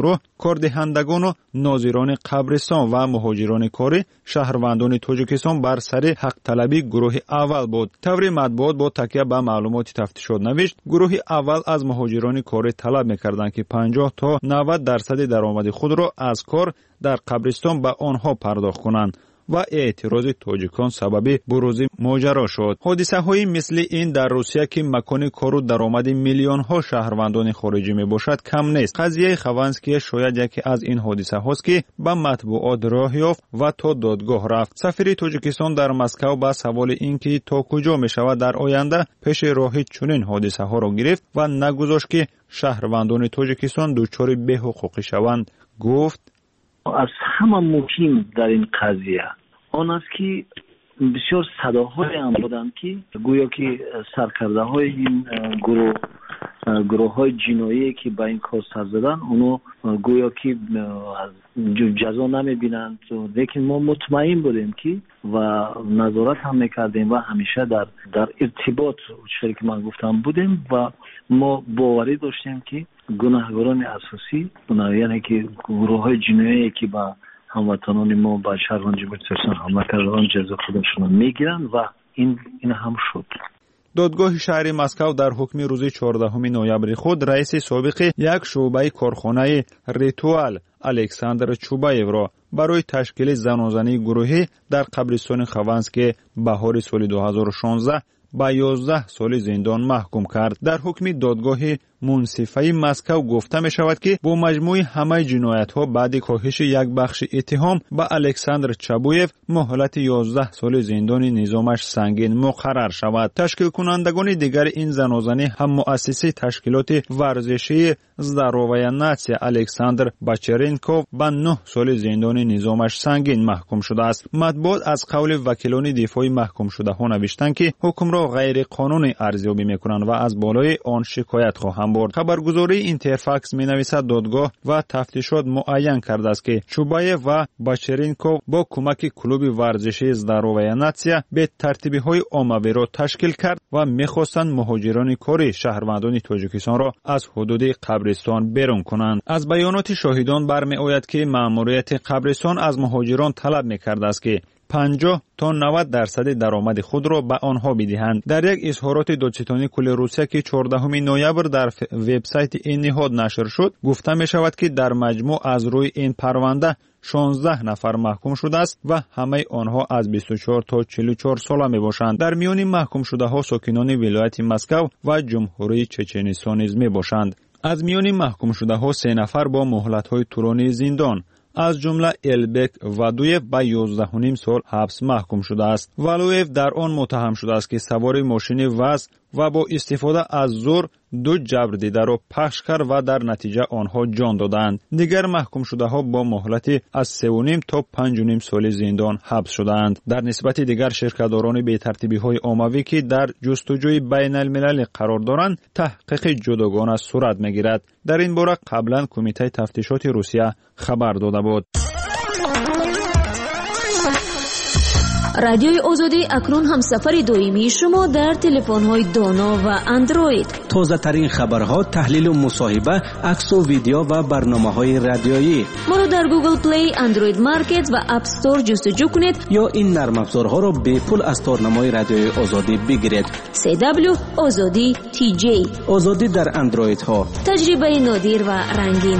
کاردهندگان و ناظران قبرستان و مهاجران کاری شهروندان تاجیکستان بر سر حق طلبی گروه اول بود. طور مطبوعات با تکیه به معلومات تفتیشات نوشت گروه اول از مهاجران کاری طلب می‌کردند که 50 تا 90% درآمد خود را از کار در قبرستان به آنها پرداخت کنند و اعتراض تاجیکان سبب بروز ماجرا شد. حادثه های مثل این در روسیه که مکان کار و درآمد میلیون ها شهروندان خارجی می باشد کم نیست. قضیه خوانسکی شاید یکی از این حادثه هاست که به مطبوعات راه یافت و تا دادگاه رفت. سفیر تاجیکستان در مسکو با سوال اینکه تا کجا می شود در آینده پیش راه چنین حادثه ها را گرفت و نگذاشت که شهروندان تاجیکستان دچار بی‌حقوقی شوند گفت از همه مهم در این قضیه آن است که بسیار صداهای هم بودند که گویا که سرکرده های این گروه های جنایی که به این کار سر زدن اونو گویا که جزا نمی بینند، لیکن ما مطمئن بودیم که و نظارت هم میکردیم و همیشه در ارتباط چیزی که من گفتم بودیم و ما باوری داشتیم که گناهکاران اساسی یعنی که گروه های جنایی که با هموطنان ما با شهروندان جمهوری اسلامی حمله کردن جزا خودشون میگیرن و این هم شد. دادگاه شهر مسکو در حکم روز 14 نوامبر خود رئیس سابق یک شعبه کارخانه ریتوال الکساندر چوبایف را برای تشکیل زنازنی گروهی در قبرستان خوانسک بهار سال 2016 با 11 سال زندان محکوم کرد. در حکم دادگاه منصفه مسکو گفته می شود که با مجموع همه جنایت ها بعد کاهش یک بخش اتهام به الکساندر چابویف مهلت 11 سال زندان نظامش سنگین مقرر شود. تشکیل کنندگان دیگر این زنازنی هم مؤسسه تشکیلات ورزشی زداروویا ناتسیا الکساندر باچرنکوف به 9 سال زندان نظامش سنگین محکوم شده است. مطبوعات از قول وکیلان دفاعی محکوم شده ها نوشتند که حکم را غیر قانونی ارزیابی میکنند و از بالای آن شکایت خواهند برد. خبرگزاری اینترفاکس می نویسد دادگاه و تفتیشات معین کرده است که چوبایف و باچرنکوف با کمک کلوب ورزشی زداروویا ناتسیا به ترتیبی های عمومی را تشکیل کرد و میخواستند مهاجران کاری شهروندان تاجیکستان را از حدود قبرستان بیرون کنند. از بیانات شاهدان برمیآید که مأموریت قبرستان از مهاجران طلب میکرده است که 50 تا 90% درآمد خود را به آنها بدهند. در یک اظهارات دادستانی کل روسیه که 14 نوامبر در وبسایت این نهاد نشر شد گفته می شود که در مجموع از روی این پرونده 16 نفر محکوم شده است و همه آنها از 24 تا 44 ساله می باشند. در میان محکوم شده ها ساکنان ولایت مسکو و جمهوری چچنستان نیز می باشند. از میان محکوم شده ها 3 نفر با مهلت های طولانی زندان از جمله البک ودویف به 11.5 سال حبس محکوم شده است. ولویف در آن متهم شده است که سوار ماشین وز و با استفاده از زور 2 جبر دیده را پخش کرد و در نتیجه آنها جان دادند. دیگر محکوم شده ها با مهلت از 3.5 تا 5.5 سال زندان حبس شدند. در نسبت دیگر شرکت‌داران بی‌ترتیبی های عمومی که در جستجوی بین المللی قرار دارند تحقیق جداگانه صورت می‌گیرد. در این باره قبلا کمیته تفتیشات روسیه خبر داده بود. رادیوی آزادی اکنون هم سفر دائمی شما در تلفن‌های دانا و اندروید. تازه ترین خبرها، تحلیل و مصاحبه، عکس و ویدیو و برنامه‌های رادیویی. ما را در گوگل پلی، اندروید مارکت و اپ استور جستجو کنید یا این نرم افزارها را به پول از تارنمای رادیوی آزادی بگیرید. CW آزادی TJ آزادی در اندروید ها. تجربه نادر و رنگین.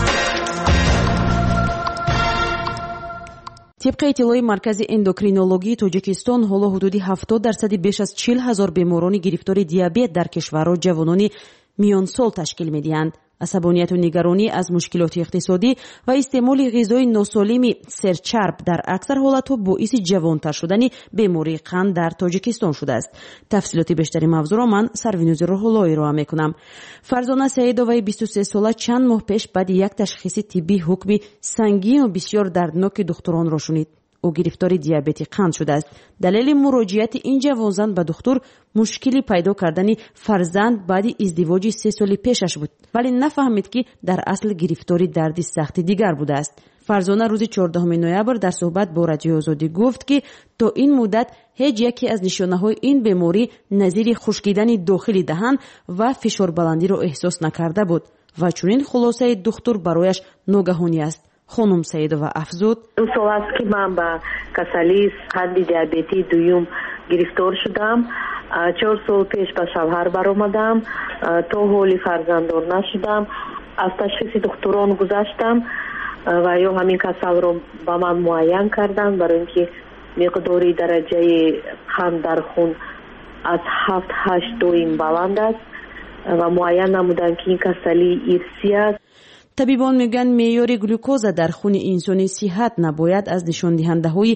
طبق اطلاع مرکز اندوکرینولوژی تاجیکستان حالا حدود 70% بیش از 40,000 بیماران گرفتار دیابت در کشور را جوانان میان سال تشکیل می‌دهند. عصبانیت و نگرانی از مشکلات اقتصادی و استعمال غذای ناسالم سرچرب در اکثر حالت‌ها باعث جوانتر شدن بیماری قند در تاجیکستان شده است. تفصیلات بیشتری موضوع را من سروینوز روح‌اللهی را می‌کنم. فرزانه سعیدوی 23 ساله چند ماه پیش بعد یک تشخیص طبی حکم سنگین و بسیار دردناک دکتران را شنید. او گرفتار دیابت قند شده است. دلیل مراجعت این جوانزن به دکتر مشکلی پیدا کردن فرزند بعد ازدواج 3 سال پیشش بود، ولی نفهمید که در اصل گرفتار دردی سخت دیگر بوده است. فرزانه روز 14 نوامبر در صحبت با رادیو آزادی گفت که تا این مدت هیچ یکی از نشانه‌های این بیماری نظیر خشکیدن داخل دهان و فشار بلندی را احساس نکرده بود و چنین خلاصه دکتر برایش ناگهانی است. خانم سیدова افزود: دو سال است که من با کسلی قند دیابتی دوم گرفتار شدم. 4 سال پیش به شوهر برآمدم، تا حالی فرزنددار نشدم. از تشخیص دکتران گذشتم و یا همین کسل رو با من معین کردن، برای اینکه مقداری درجه قند در خون از 7-8 دویم بلند است و معین نمودن که این کسلی ارثی است. طبیبان میگن معیار گلوکوز در خون انسانی صحت نباید از نشان دهنده های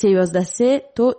13 تا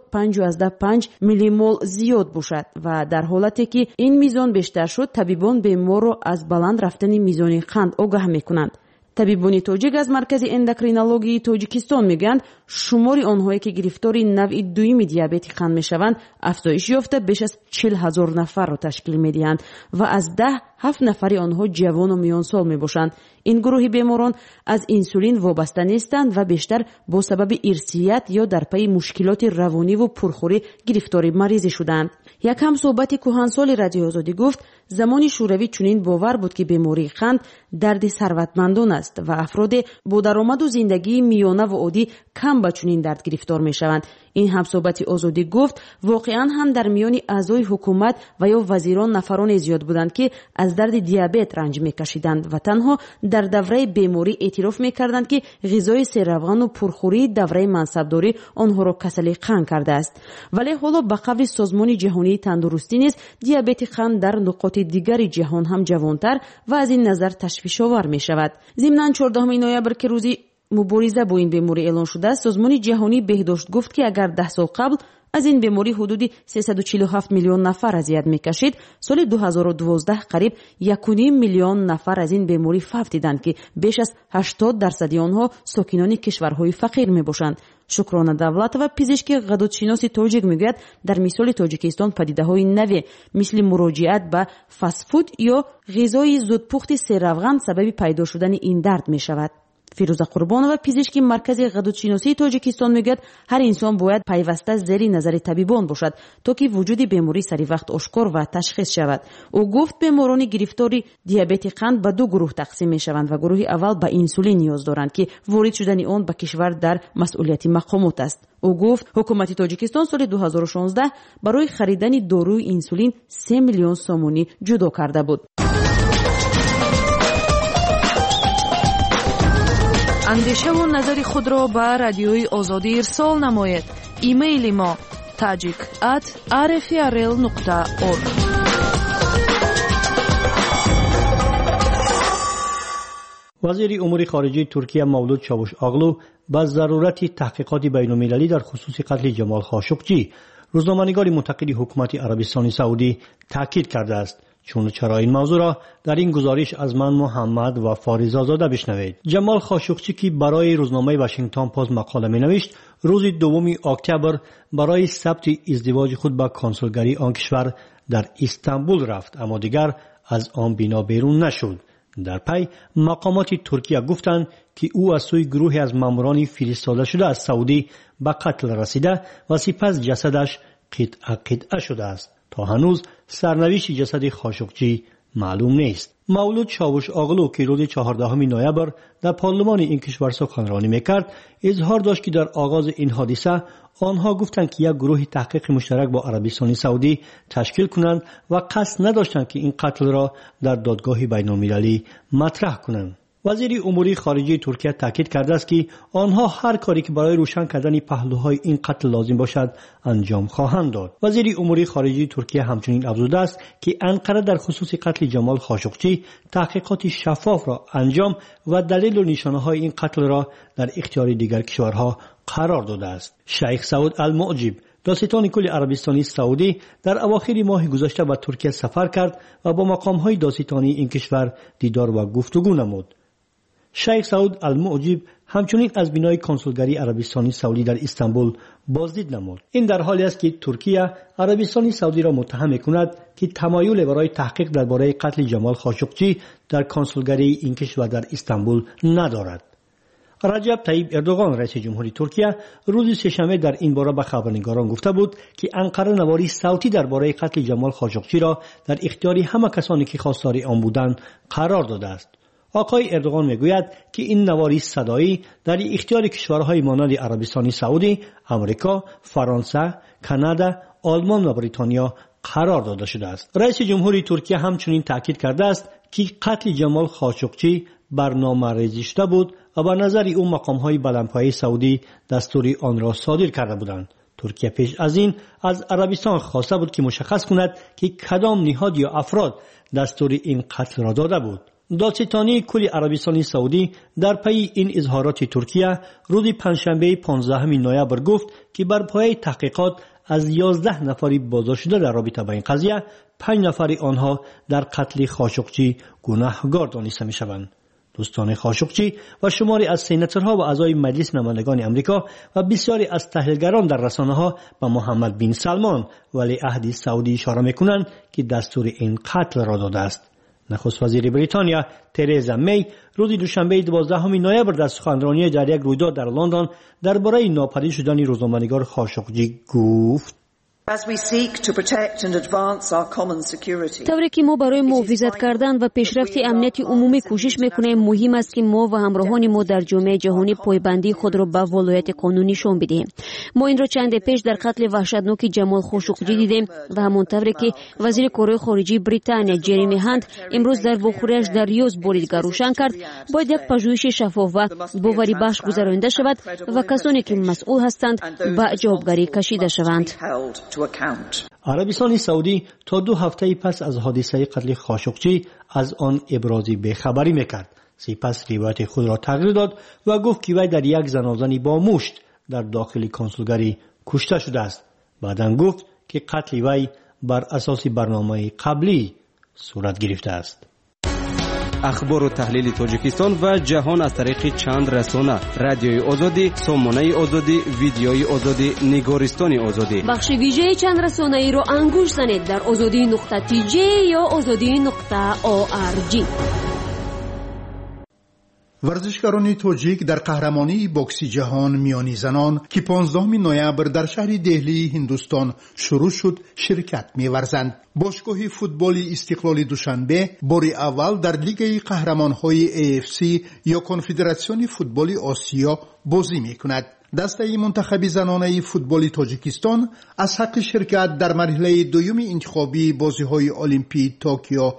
5.5 میلی مول زیاد باشد و در حالتی که این میزان بیشتر شد طبیبان بیمار را از بلند رفتن میزان قند آگاه میکنند. طبیبان تاجیک از مرکز اندوکرینولوژی تاجیکستان میگن شمار آنهایی که گرفتار نوع دوم دیابت قند میشوند افزایش یافته بیش از 40,000 نفر را تشکیل میدهند و از 7 نفر آنها جوان و میان سال میباشند. این گروه بیماران از انسولین وابسته نیستند و بیشتر با سبب ارثیت یا در پی مشکلات روانی و پرخوری گرفتار مریضی شدند. یک هم صحبت کهنسال رادیو آزادی گفت زمان شوروی چنین باور بود که بیماری قند درد ثروتمندان است و افراد با درآمد و زندگی میانه و عادی کم به چنین درد گرفتار میشوند. این هم صحبت آزادی گفت واقعا هم در میان اعضای حکومت و یا وزیران نفران زیاد بودند که از درد دیابت رنج میکشیدند و تنها در دوره بیماری اعتراف میکردند که غذای سیروان و پرخوری دوره منصبداری آنها را کسل قند کرده است. ولی حالا به قول سازمان جهانی تندرستی نیز دیابت قند در نقاط دیگر جهان هم جوانتر و از این نظر تشویش آور می شود. ضمناً 14 نوامبر که روزی مبارزه با این بیماری اعلان شده است، سازمان جهانی بهداشت گفت که اگر 10 سال قبل از این بیماری حدود 347 میلیون نفر اذیت میکشید، سال 2012 قریب 1.5 میلیون نفر از این بیماری فوت دیدند که بیش از 80% آنها ساکنان کشورهای فقیر میباشند. شکرانه دولت و پزشکی غدودشناسی تاجیک میگوید در مثال تاجیکستان پدیده‌های نوی مثل مراجعت به فست فود یا غذای زودپخت سیروان سبب پیدا شدن این درد میشود. فیروزه قربانова پزشک مرکز غدودشناسی تاجیکستان میگوید هر انسان باید پیوسته زیر نظر طبیبان باشد تا که وجود بیماری سری وقت آشکار و تشخیص شود. او گفت بیماران گرفتار دیابت قند به 2 گروه تقسیم میشوند و گروه اول به انسولین نیاز دارند که وارد شدن آن به کشور در مسئولیت مقامات است. او گفت حکومت تاجیکستان سال 2016 برای خریدن داروی انسولین 3 میلیون سومونی جدا کرده بود. اندیشه و نظر خود را به رادیوی آزادی ارسال نمایید. ایمیل ما tajik@rfrl.org. وزیر امور خارجه ترکیه مولود چاوشاغلو با ضرورت تحقیقات بین‌المللی در خصوص قتل جمال خاشقچی روزنامه‌نگار منتقد حکومت عربستان سعودی تاکید کرده است. چرا این موضوع را در این گزارش از من محمد و فاریزاده بشنوید. جمال خاشقچی که برای روزنامه واشنگتن پست مقاله می‌نوشت، روز 2 اکتبر برای ثبت ازدواج خود با کنسولگری آن کشور در استانبول رفت، اما دیگر از آن بنا بیرون نشد. در پی مقامات ترکیه گفتند که او از سوی گروهی از ماموران فرستاده شده از سعودی به قتل رسیده و سپس جسدش قطعه شده است. تا هنوز سرنوشت جسد خاشقچی معلوم نیست. مولود چاوشاغلو که روز 14 نوامبر در پارلمان این کشور سخنرانی میکرد، اظهار داشت که در آغاز این حادثه آنها گفتند که یک گروه تحقیق مشترک با عربستان سعودی تشکیل کنند و قصد نداشتند که این قتل را در دادگاه بین‌المللی مطرح کنند. وزیر امور خارجه ترکیه تاکید کرده است که آنها هر کاری که برای روشن کردن پهلوهای این قتل لازم باشد انجام خواهند داد. وزیر امور خارجه ترکیه همچنین افزوده است که انقره در خصوص قتل جمال خاشقچی تحقیقات شفاف را انجام و دلیل و نشانه‌های این قتل را در اختیار دیگر کشورها قرار داده است. شیخ سعود المعجب داستان کل عربستانی سعودی در اواخر ماه گذشته به ترکیه سفر کرد و با مقام‌های داستانی این کشور دیدار و گفتگو نمود. شیخ سعود المعجب همچنین از بینای کنسولگری عربستانی سعودی در استانبول بازدید نمود. این در حالی است که ترکیه عربستان سعودی را متهم می‌کند که تمایل برای تحقیق درباره قتل جمال خاشقچی در کنسولگری این کشور در استانبول ندارد. رجب طیب اردوغان رئیس جمهوری ترکیه روز سه‌شنبه در این باره به خبرنگاران گفته بود که انقره نواری صوتی درباره قتل جمال خاشقچی را در اختیار همه کسانی که خواستار آن بودند قرار داده است. آقای اردوغان میگوید که این نواری صدایی در اختیار کشورهای مانند عربستان سعودی، آمریکا، فرانسه، کانادا، آلمان و بریتانیا قرار داده شده است. رئیس جمهوری ترکیه همچنین تاکید کرده است که قتل جمال خاشقچی برنامه‌ریزی شده بود و به نظر او مقام‌های بلندپایه سعودی دستور آن را صادر کرده بودند. ترکیه پیش از این از عربستان خواسته بود که مشخص کند که کدام نهاد یا افراد دستور این قتل را داده بود. دادستانی کل عربستان سعودی در پی این اظهارات ترکیه روز پنجشنبه 15 نوامبر گفت که بر پایه تحقیقات از 11 نفری بازداشت شده در رابطه با این قضیه 5 نفر آنها در قتل خاشقچی گناهکار دانسته می‌شوند. دوستان خاشقچی و شماری از سیناتورها و اعضای مجلس نمایندگان امریکا و بسیاری از تحلیلگران در رسانه‌ها به محمد بن سلمان ولیعهد سعودی اشاره می‌کنند که دستور این قتل را داده است. نخست وزیر بریتانیا ترزا می روز دوشنبه 12 نوامبر در سخنرانی در یک رویداد در لندن درباره ناپدید شدن روزنامه‌نگار خاشقچی گفت: طوری که ما برای محافظت کردن و پیشرفت امنیت عمومی کوشش میکنیم، مهم است که ما و همراهان ما در جامعه جهانی پایبندی خود را به ولایت قانونی نشان بدهیم. ما این را چند پیش در قتل وحشتناک جمال خاشقچی دیدیم و همون طوری که وزیر کره خارجه بریتانیا جریمی هانت امروز در وقوعش در ریاض بار دیگر روشن کرد، باید یک پژوهش شفاف و باوری بخش گذرانده شود و کسانی که مسئول هستند به جوابگیری کشیده شوند. عربستان سعودی تا 2 هفته پس از حادثه قتل خاشقچی از آن ابرازی بیخبری میکرد. سپس روایت خود را تغییر داد و گفت که وی در یک زنازنی با مشت در داخل کنسولگری کشته شده است. بعداً گفت که قتل وی بر اساس برنامه قبلی صورت گرفته است. اخبار و تحلیل تاجیکستان و جهان از طریق چند رسانه: رادیوی آزادی، سامانه آزادی، ویدیوی آزادی، نگارستان آزادی. بخش ویژه چند رسانه ای را انگوش زنید در azadi.tj یا azadi.org. ورزشکاران تاجیک در قهرمانی بوکس جهان میانی زنان که 15 نوامبر در شهر دهلی هندوستان شروع شد شرکت می‌ورزند. باشگاه فوتبال استقلال دوشنبه بار اول در لیگ قهرمان‌های AFC یا کنفدراسیون فوتبال آسیا بازی می‌کند. دسته منتخب زنانه فوتبال تاجیکستان از حق شرکت در مرحله دوم انتخابی بازی‌های المپیک توکیو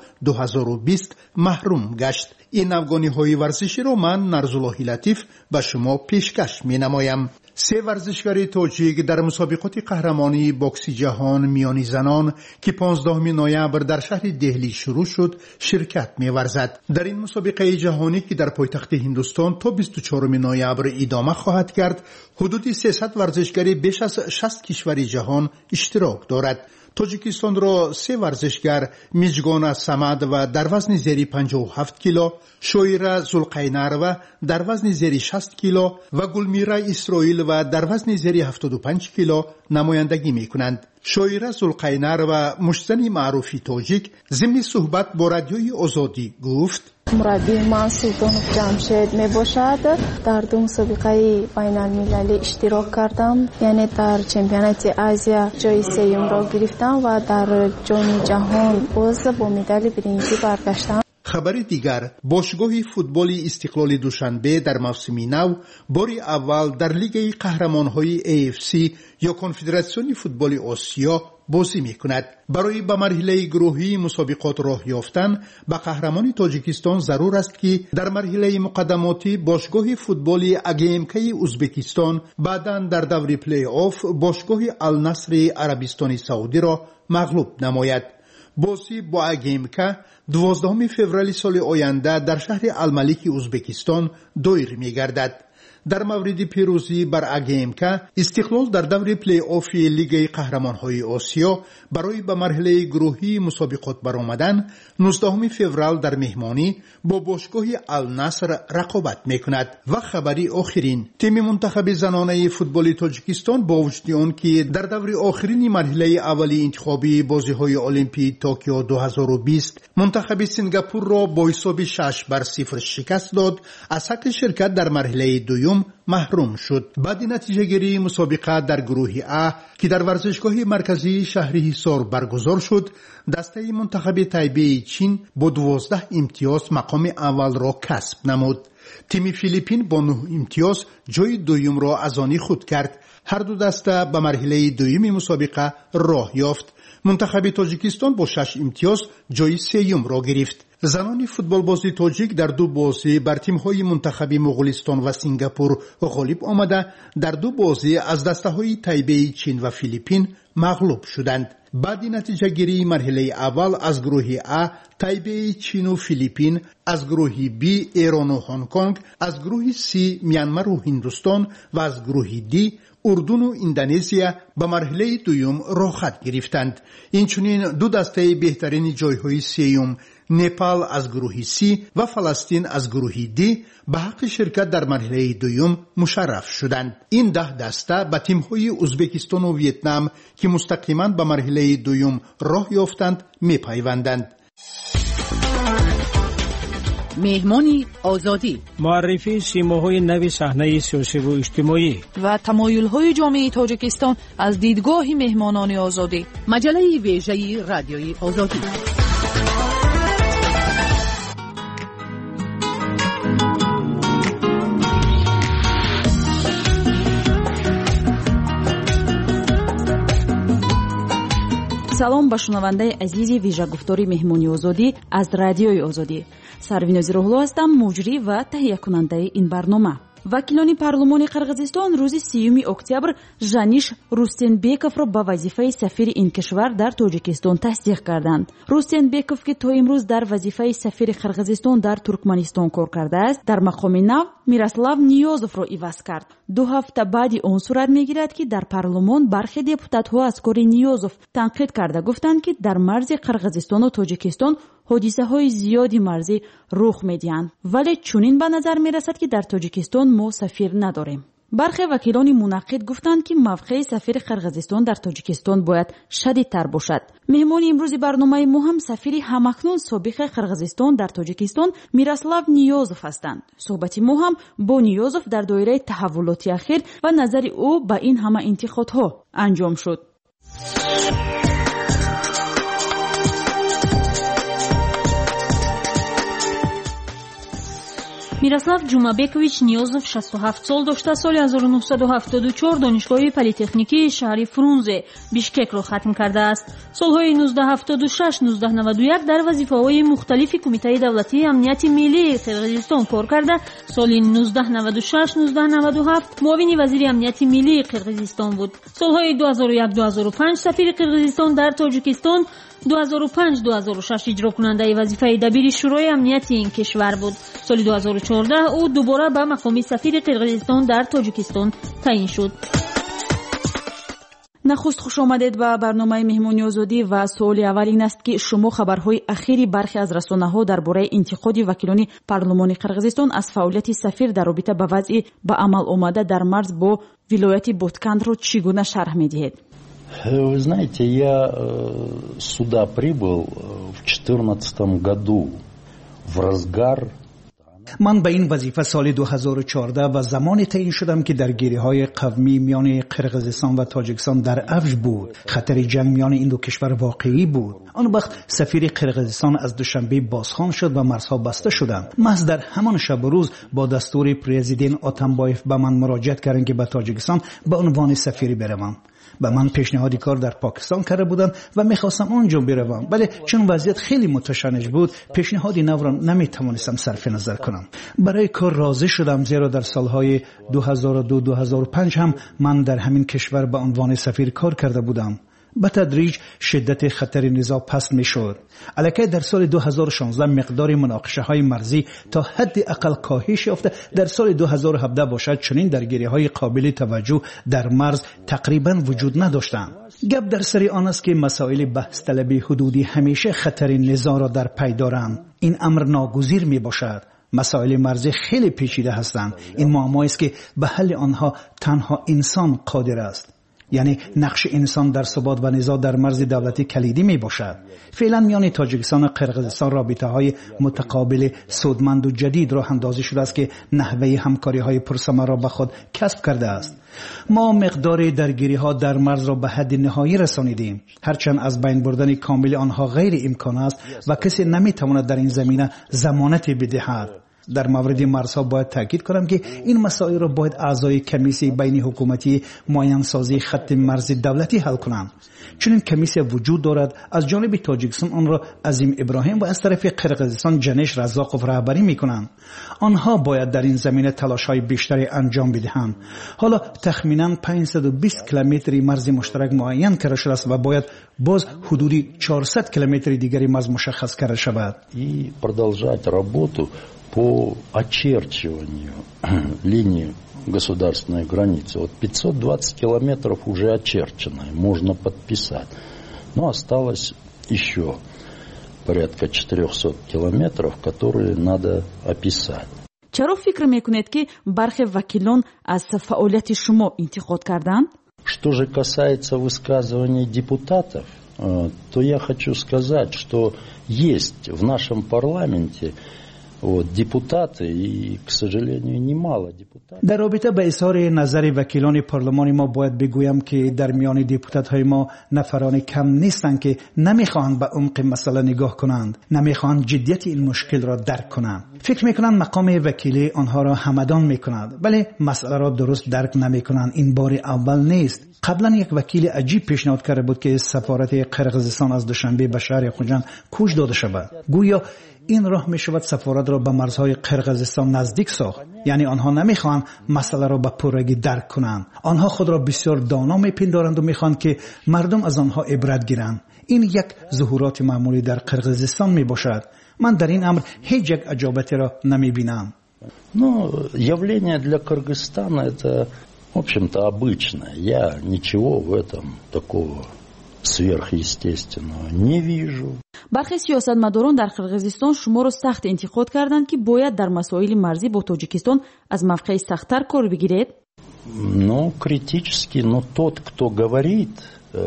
2020 محروم گشت. این افغانی‌های ورزشی را من نرزاللهی لطیف به شما پیشکش می‌نمایم. 3 ورزشکار تاجیک در مسابقات قهرمانی بوکس جهان میانی زنان که 15 نوامبر در شهر دهلی شروع شد شرکت می‌ورزد. در این مسابقه جهانی که در پایتخت هندوستان تا 24 نوامبر ادامه خواهد کرد، حدود 300 ورزشکار بیش از 60 کشور جهان اشتراک دارد. تاجیکستان را 3 ورزشگر میجگان سمد و در وزن زیر 57 کیلو، شویره زلقینر و در وزن زیر 60 کیلو و گلمیره اسرائیل و در وزن زیر 75 کیلو نمایندگی میکنند. شویره زلقینر و مشتزن معروفی تاجیک ضمن صحبت با رادیوی آزادی گفت: مربی من سلطانوف جمشید می باشد. در 2 مسابقه بین المللی اشتراک کردم، یعنی در چمپیونات آسیا جای 3 را گرفتم و در جام جهان باز با مدال برنزی برگشتم. خبر دیگر: باشگاه فوتبال استقلال دوشنبه در موسم نو بار اول در لیگ قهرمان‌های AFC یا کنفدراسیون فوتبال آسیا بازی می‌کند. برای به مرحله گروهی مسابقات راه یافتن به قهرمانی تاجیکستان ضرور است که در مرحله مقدماتی باشگاه فوتبال AGMK ازبکستان بعداً در دور پلی آف باشگاه النصر عربستان سعودی را مغلوب نماید. بازی با AGMK 12 فوریه سال آینده در شهر الملک ازبکستان دایر می‌گردد. در مورد پیروزی بر اگیمکا، استقلال در دور پلی آف لیگ قهرمان‌های آسیا برای به مرحله گروهی مسابقات برآمدن 19 فوریه در مهمانی با باشگاه النصر رقابت میکند. و خبری آخرین، تیم منتخب زنانه فوتبال تاجیکستان با وجود آن که در دور آخرین مرحله اولی انتخابی بازی‌های المپیک توکیو 2020 منتخب سنگاپور را با حساب 6-0 شکست داد، از حق شرکت در مرحله دوم محروم شد. بعد نتیجه گیری مسابقه در گروه ا که در ورزشگاه مرکزی شهر حصار برگزار شد، دسته منتخب تایبه چین با 12 امتیاز مقام اول را کسب نمود. تیم فیلیپین با 9 امتیاز جای دوم را از آن خود کرد. هر دو دسته به مرحله دوم مسابقه راه یافت. منتخب تاجیکستان با 6 امتیاز جای سوم را گرفت. زنان فوتبال بازی تاجیک در دو بازی بر تیم‌های منتخب مغولستان و سنگاپور غالب آمده در دو بازی از دسته‌های تایبه چین و فیلیپین مغلوب شدند. بعد نتیجه گیری مرحله اول از گروه ا تایبه چین و فیلیپین، از گروه بی ایران و هنگ کنگ، از گروه سی میانمار و هندوستان و از گروه دی اردن و اندونزیا به مرحله دوم راه خط گرفتند. اینچنین دو دسته بهترین جایهای سوم نپال از گروه سی و فلسطین از گروه دی به حق شرکت در مرحله دوم مشرف شدند. این 10 دسته به تیم‌های ازبکستان و ویتنام که مستقیما به مرحله دوم راه یافتند می‌پیوندند. مهمانی آزادی، معرفی سیماهای نوی صحنه سیاسی و اجتماعی و تمایل‌های جامعه تاجیکستان از دیدگاه مهمانان آزادی. مجله ویژه رادیوی آزادی. салом ба шунавандаи азизи вижагуфтори меҳмони озодӣ аз радиои озодӣ. Сарвинози Руҳло ҳастам, муҷрӣ ва таҳиякунандаи ин барнома. вакилони парлумони қирғизистон рӯзи 3 октябр Жаниш Рустенбековро ба вазифаи сафири ин кишвар дар Тоҷикистон тасдиқ карданд. Рустенбеков ки то имрӯз дар вазифаи сафири Қирғизистон дар Туркманистон кор кардааст, дар мақоми нав Мирослав Ниёзовро иваз кард. 2 ҳафта баъди он сурат мегирад ки дар парлумон бархе депутатҳо аз кори Ниёзов танқид карда гуфтанд ки дар марзи Қирғизистону Тоҷикистон ҳодисаҳои зиёди марзӣ рух медиҳанд, вале чунин ба назар мерасад ки дар Тоҷикистон мо сафир надорем. бархе вакилони мунаққид гуфтанд ки мавқеи сафири Қирғизистон дар Тоҷикистон бояд шадидтар бошад. меҳмони имрӯзи барномаи мо ҳам сафири ҳамакнун собиқи Қирғизистон дар Тоҷикистон Мирослав Ниёзов ҳастанд. суҳбати мо ҳам бо Ниёзов дар доираи таҳаввулоти ахир ва назари ӯ ба ин ҳама интиқодҳо анҷом шуд. Мирослав Ҷумабекович Ниёзов 67 сол дошта соли 1974 донишгоҳи политехникии шаҳри Фрунзе Бишкекро хатм кардааст. солҳои 1976-1991 дар вазифаҳои мухталифи Кумитаи давлатии амнияти миллии Қирғизистон кор карда, соли 1996-1997 муовини вазири амнияти миллии Қирғизистон буд. солҳои 2001-2005 сафири Қирғизистон дар Тоҷикистон, 2005-2006 иҷро кунандаи вазифаи дабири шӯрои амнияти ин кишвар буд. соли 2014 ӯ дубора ба мақоми сафири Қирғизистон дар Тоҷикистон таъин шуд. нахуст хушомадед ба барномаи меҳмони озодӣ ва суоли аввал ин аст ки шумо хабарҳои ахири бархе аз расонаҳо дар бораи интиқоди вакилони парлумони Қирғизистон аз фаъолияти сафир дар робита ба вазъи ба амал омада дар марз бо вилояти Боткандро чӣ гуна шарҳ медиҳед? Вы знаете, я сюда прибыл в 2014 году в разгар. من به این وظیفه سال 2014 و زمانی تعیین شدم که درگیری‌های قومی میان قرقیزستان و تاجیکستان در اوج بود. خطر جنگ میان این دو کشور واقعی بود. آن وقت سفیر قرقیزستان از دوشنبه بازخوان شد و مرزها بسته شدند. محض در همان شب و روز با دستور پرزیدنت آتامبایف به من مراجعت کردند که به تاجیکستان به عنوان سفیری بروم. به من پیشنهادی کار در پاکستان کرده بودند و میخواستم آنجا بروم، ولی چون وضعیت خیلی متشنج بود پیشنهادی نو را نمیتوانستم صرف نظر کنم. برای کار راضی شدم، زیرا در سالهای 2002-2005 هم من در همین کشور به عنوان سفیر کار کرده بودم. به تدریج شدت خطر نزاع پست می شد. البته در سال 2016 مقدار مناقشه های مرزی تا حد اقل کاهش یافته در سال 2017 باشد چنین درگیری های قابل توجه در مرز تقریبا وجود نداشتند. گپ در سر آن است که مسائل بحث طلبی حدودی همیشه خطر نزاع را در پی دارند. این امر ناگزیر می باشد. مسائل مرزی خیلی پیچیده هستند. این معمایی است که به حل آنها تنها انسان قادر است. یعنی نقش انسان در ثبات و نزاع در مرز دولتی کلیدی می باشد. فعلا میان تاجیکستان و قرقیزستان رابطه های متقابل سودمند و جدید راه اندازی شده است که نحوه همکاری های پرثمر را به خود کسب کرده است. ما مقدار درگیری ها در مرز را به حد نهایی رسانیدیم، هرچند از بین بردن کامل آنها غیر امکان است و کسی نمی تواند در این زمینه ضمانت بدهد. در مورد مرزها باید تاکید کنم که این مسائل را باید اعضای کمیسیون بین حکومتی معین‌سازی خط مرز دولتی حل کنند. چنین کمیسیون وجود دارد. از جانب تاجیکستان آن را عظیم ابراهیم و از طرف قرقیزستان جنش رزاقوف رهبری می‌کنند. آنها باید در این زمینه تلاش‌های بیشتری انجام بدهند. حالا تخمیناً 520 کیلومتر مرز مشترک معین کرده شده است و باید باز حدودی 400 کیلومتر دیگری مرز مشخص کرده شود. И продолжать работу по очерчиванию линии государственной границы. Вот 520 километров уже очерчено, можно подписать. Но осталось еще порядка 400 километров, которые надо описать. چرا فکر میکنید که برخی وکیلان از فعالیت شما انتقاد کردند؟ Что же касается высказываний депутатов, то я хочу сказать, что есть в нашем парламенте депутаты и, к сожалению, немало депутатов. در رابطه با اظهار نظر وکیلان پارلمان ما باید بگویم که در میان دپوتات های ما نفران کم نیستند که نمیخواهند به عمق مسئله نگاه کنند، نمیخواهند جدیت این مشکل را درک کنند. فکر میکنند مقام وکیلی آنها را همدان میکند، ولی مسئله را درست درک نمیکنند. این بار اول نیست. قبلا یک وکیل عجیب پیشنهاد کرده بود که سفارت قرقیزستان از دوشنبه به شهر خوجند کوچ داده شود. گویا این راه می شود سفارت را به مرزهای قرقیزستان نزدیک ساخت. یعنی آنها نمیخوان مسئله را به پررگی درک کنند. آنها خود را بسیار دانا میپندارند و میخوان که مردم از آنها عبرت گیرند. این یک ظهورات معمولی در قرقیزستان می باشد. من در این امر هیچ یک عجابتی را نمی بینم. Ну, явление для Кыргызстана это, в общем-то, обычное. Я ничего в этом такого сверхъестественного не вижу. برخی سیاستمداران در قرقیزستان شما را سخت انتقاد کردند که باید در مسائل مرزی با تاجیکستان از موقع سخت‌تر کار بگیرید. Ну, критически, но тот, кто говорит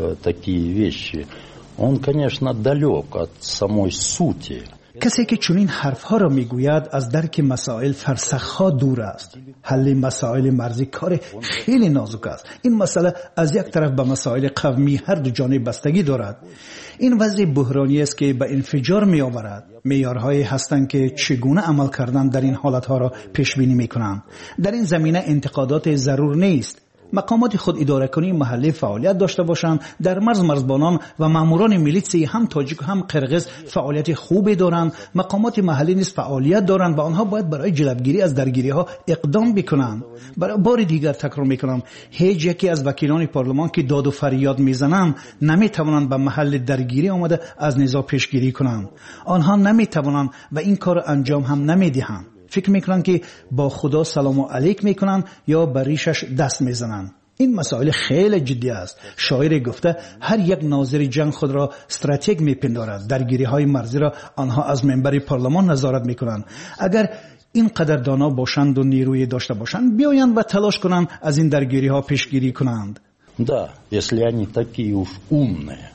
такие вещи, он, конечно, далек от самой сути. کسی که چنین حرفها را میگوید از درک مسائل فرسخها دور است. حل مسائل مرزی کار خیلی نازک است. این مسئله از یک طرف به مسائل قومی هر دو جانب بستگی دارد. این وضع بحرانی است که به انفجار می آورد. معیارهایی هستند که چگونه عمل کردن در این حالتها را پیش بینی میکنند. در این زمینه انتقادات ضرور نیست. مقامات خود اداره کنی محلی فعالیت داشته باشند. در مرزبانان و ماموران میلیسی هم تاجیک و هم قرقیز فعالیت خوبی دارند. مقامات محلی نیز فعالیت دارند و آنها باید برای جلوگیری از درگیری ها اقدام بکنند. برای بار دیگر تکرار میکنم، هیچ یکی از وکیلان پارلمان که داد و فریاد میزنند نمیتوانند به محل درگیری آمده از نزاع پیشگیری کنند. آنها نمیتوانند و این کار انجام هم نمیدهند. فکر میکنن که با خدا سلام علیک میکنن یا بر ریشش دست میزنن. این مسائل خیلی جدی است. شاعر گفته هر یک ناظر جنگ خود را استراتژی میپندارد. درگیری های مرزی را آنها از منبر پارلمان نظارت میکنند. اگر این قدر دانا باشند و نیروی داشته باشند بیایند و تلاش کنند از این درگیری ها پیشگیری کنند. Да, если они такие уж умные.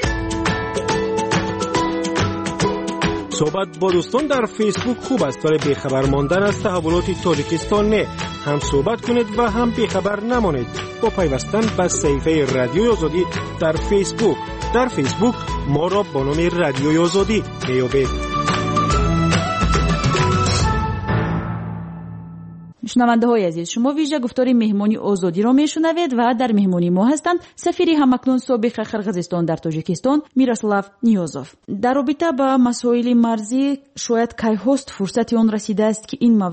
صحبت با دوستان در فیسبوک خوب است، برای بیخبر ماندن از تحولات تاجیکستان نه. هم صحبت کنید و هم بیخبر نمانید با پیوستن به صفحه رادیوی آزادی در فیسبوک. در فیسبوک ما را با نام رادیوی آزادی بیابید. شنونده های عزیز، شما ویژه گفتار مهمانی آزادی را میشنوید و در مهمانی ما هستند سفیر همکنون سابق قرقیزستان در تاجیکستان میراسلاو نیازوف. در رابطه با مسائل مرزی شاید کی هست فرصتی آن رسیده است که این موضوع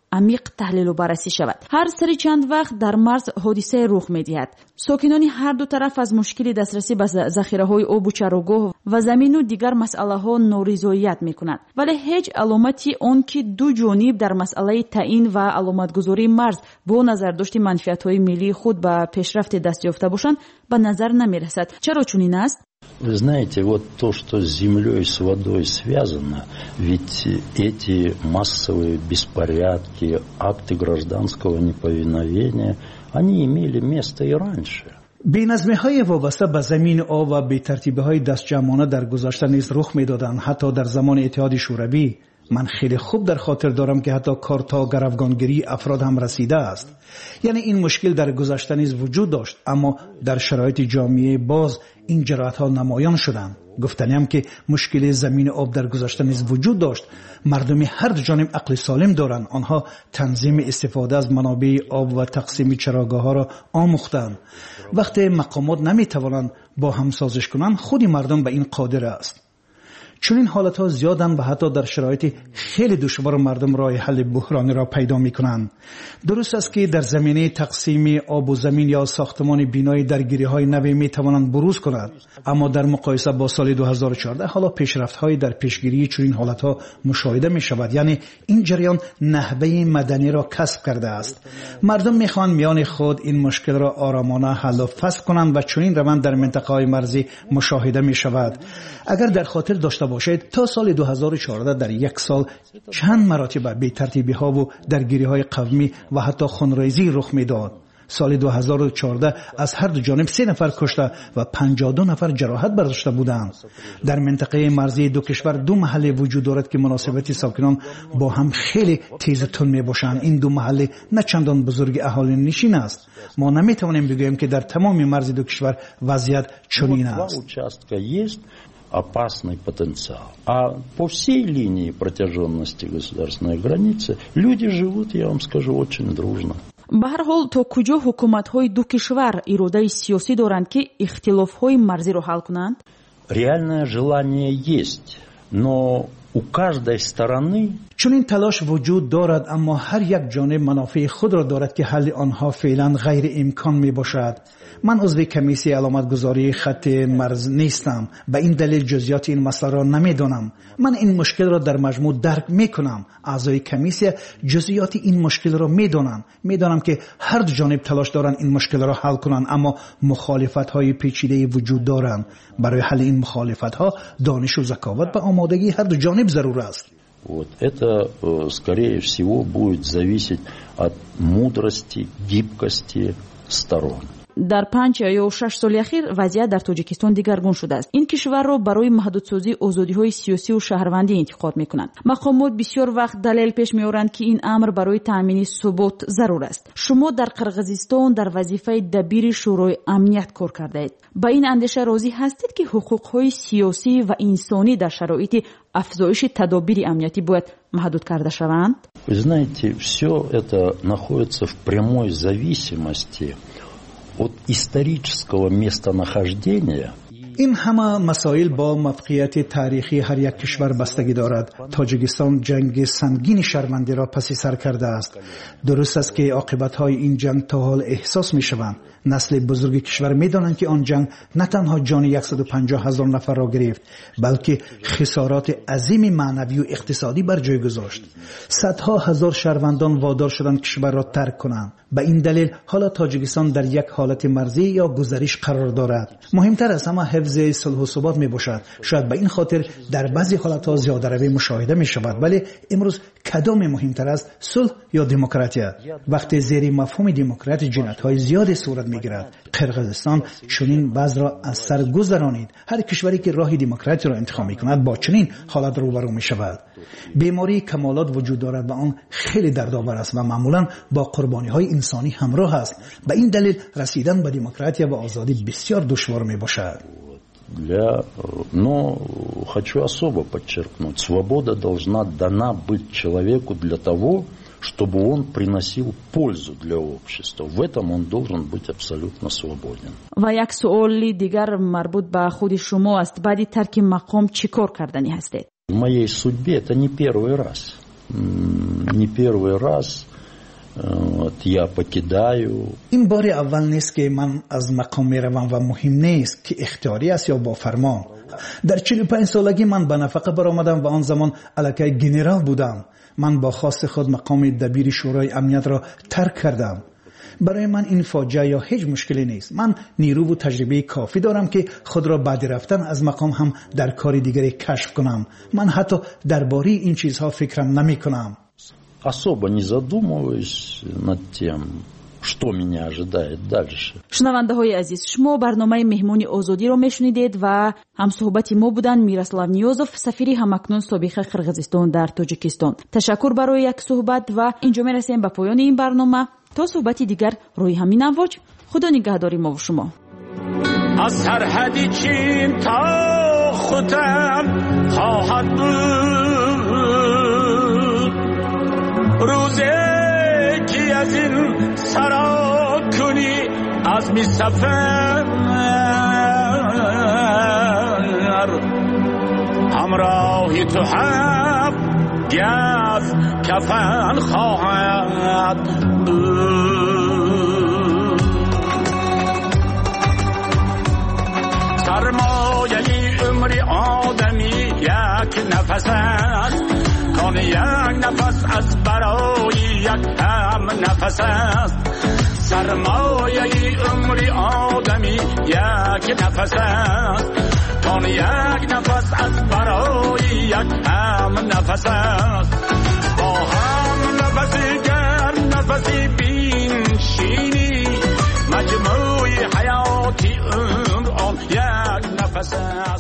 عمیق تحلیل و بررسی شود. هر سری چند وقت در مرز حادثه رخ می‌دهد. ساکنان هر دو طرف از مشکل دسترسی به ذخیره‌های آب و چراگاه و زمین و دیگر مسئله‌ها نارضایت می‌کنند. ولی هیچ علامتی آن که دو جانب در مسئله تعیین و علامتگذاری مرز با نظرداشت منفعت‌های ملی خود به پیشرفت دست یافته باشند به نظر نمی‌رسد. چرا چنین است؟ Вы знаете, вот то, что с землей, с водой связано, ведь эти массовые беспорядки, акты гражданского неповиновения, они имели место и раньше. بی‌نظمی‌های وابسته به زمین آب و بی‌ترتیبی‌های دستجمعانه در گذشته نیز رخ می‌دادند. حتی در زمان اتحاد شوروی من خیلی خوب در خاطر دارم که حتی کار تا گروگانگیری افراد هم رسیده است. یعنی این مشکل در گذشته نیز وجود داشت، اما در شرایط جامعه باز این جرأت‌ها نمایان شدند. گفتنیم که مشکل زمین آب در گذشته نیز وجود داشت. مردم هر دو جانب عقل سالم دارند. آنها تنظیم استفاده از منابع آب و تقسیم چراگاه‌ها را آموختند. وقتی مقامات نمی‌توانند با هم سازش کنند، خود مردم به این قادر است. چون این حالتها زیادن و حتی در شرایط خیلی دشوار مردم راه حل بحرانی را پیدا می کنند. درست است که در زمینه تقسیم آب و زمین یا ساختمان بینای درگیری های نوی می توانند بروز کنند، اما در مقایسه با سال 2014 حالا پیشرفت های در پیشگیری چون این حالتها مشاهده می شود. یعنی این جریان نحوه مدنی را کسب کرده است. مردم می خواهند میان خود این مشکل را آرامانه حل و فصل کنند و چون این روند در منطقه های مرزی مشاهده می شود. اگر در خاطر داشته باشید تا سال 2014 در یک سال چند مراتب بی‌ترتیبی ها و درگیری های قومی و حتی خونریزی رخ میداد. سال 2014 از هر دو جانب 3 نفر کشته و 52 نفر جراحت برداشته بودند. در منطقه مرزی دو کشور 2 محله وجود دارد که مناسبت ساکنان با هم خیلی تیز و تند میباشند. این 2 محله نه چندان بزرگ اهالی نشین است. ما نمیتوانیم بگوییم که در تمام مرز دو کشور وضعیت چنین است. Опасный потенциал. А по всей линии протяженности государственной границы люди живут, я вам скажу, очень дружно. به هر حال تا کجا حکومت‌های دو کشور اراده سیاسی دارند که اختلاف‌های مرزی را حل کنند؟ Реальное желание есть, но у каждой стороны چون این تلاش وجود دارد، اما هر یک جانب منافع خود را دارد که حل آنها فعلا غیر امکان می باشد. من عضو کمیسیون علامتگذاری خط مرز نیستم، به این دلیل جزئیات این مسئله را نمیدانم. من این مشکل را در مجموع درک میکنم. اعضای کمیسیون جزئیات این مشکل را میدانم که هر دو جانب تلاش دارند این مشکل را حل کنند، اما مخالفت های پیچیده وجود دارند. برای حل این مخالفت ها دانش و ذکاوت و آمادگی هر дو جانب ضرور است. Вот это, скорее всего, будет зависеть от мудрости, гибкости сторон. در 5 یا 6 سال اخیر وضعیت در تاجیکستان دیگرگون شده است. این کشور را برای محدودسازی آزادی‌های سیاسی و شهروندی انتخاب می‌کنند. مقامات بسیار وقت دلیل پیش می‌آورند که این امر برای تأمین ثبات ضرور است. شما در قرقیزستان در وظیفه دبیر شورای امنیت کار کردید. با این اندیشه راضی هستید که حقوق‌های سیاسی و انسانی در شرایط افزایش تدابیر امنیتی باید محدود کرده شوند؟ Вы знаете, все это находится в прямой зависимости от исторического местонахождения. این همه مسائل با موقعیت تاریخی هر یک کشور بستگی دارد. تاجیکستان جنگ سنگین شرمنده را پس سر کرده است. درست است که عاقبت‌های این جنگ تا حال احساس می‌شوند. نسل بزرگ کشور می‌دانند که آن جنگ نه تنها جان 150,000 نفر را گرفت، بلکه خسارات عظیم معنوی و اقتصادی بر جای گذاشت. صدها هزار شهروندان وادار شدند کشور را ترک کنند. به این دلیل حالا تاجیکستان در یک حالت مرزی یا گذریش قرار دارد. مهمتر از همه حفظ صلح و ثبات می باشد. شاید به این خاطر در بعضی حالت‌ها زیاده روی مشاهده می شود، ولی امروز کدام مهمتر است، صلح یا دموکراسی؟ وقتی زیر مفهوم دموکراسی جنایت‌های زیادی صورت می‌گیرد. قرقیزستان چنین وضع را از سر گذرانید. هر کشوری که راه دموکراسی را انتخاب می‌کند با چنین حالت روبرو می‌شود. بیماری کمالات وجود دارد و آن خیلی دردآور است و معمولاً با قربانی‌های انسانی همراه است. به این دلیل رسیدن به دموکراسی و آزادی بسیار دشوار می‌باشد. Но хочу особо подчеркнуть, свобода должна дана быть человеку для того, чтобы он приносил пользу для общества. В этом он должен быть абсолютно свободен. و یک سوال دیگر مربوط به خود شما است. بعد ترک مقام چیکار کردنی هستید؟ В моей судьбе это не первый раз. не первый раз я покидаю. این بار اول نیست که من از مقام میروم و مهم نیست که اختیاری است یا با فرمان. در 45 سالگی من به نفقه برآمدم و آن زمان الکی گنرال بودم. من با خواست خود مقام دبیر شورای امنیت را ترک کردم. برای من این فاجعه یا هیچ مشکلی نیست. من نیرو و تجربه کافی دارم که خود را بعد رفتن از مقام هم در کار دیگری کشف کنم. من حتی درباره این چیزها فکرم نمی کنم. Особо не задумываюсь над тем, что меня ожидает дальше. شنونده های عزیز، شما برنامه مهمون آزادی رو میشنیدید و هم صحبت ما بودن میراسلاو نیوزوف، سفیر همکنون سابق قرقیزستان در تاجیکستان. تشکر برای یک صحبت و اینجا میرسیم به پایان این برنامه. تا صحبتی دیگر روی همین امواج، خدا نگهداری ما و شما. از سرحدی چین تا خودم خواهد بود روزی که از این سرا کنی از می سفر همراهی تو هم گز کفن خواهد بود سرمایه عمر آدمی یک نفس است کان یک نفس از برای یک هم نفس است سرمایه عمر آدمی یک نفس است کان یک نفس از برای یک هم نفس است با هم نفسی گرم نفسی بین شینی مجموع حیاتی عمر آن یک نفس است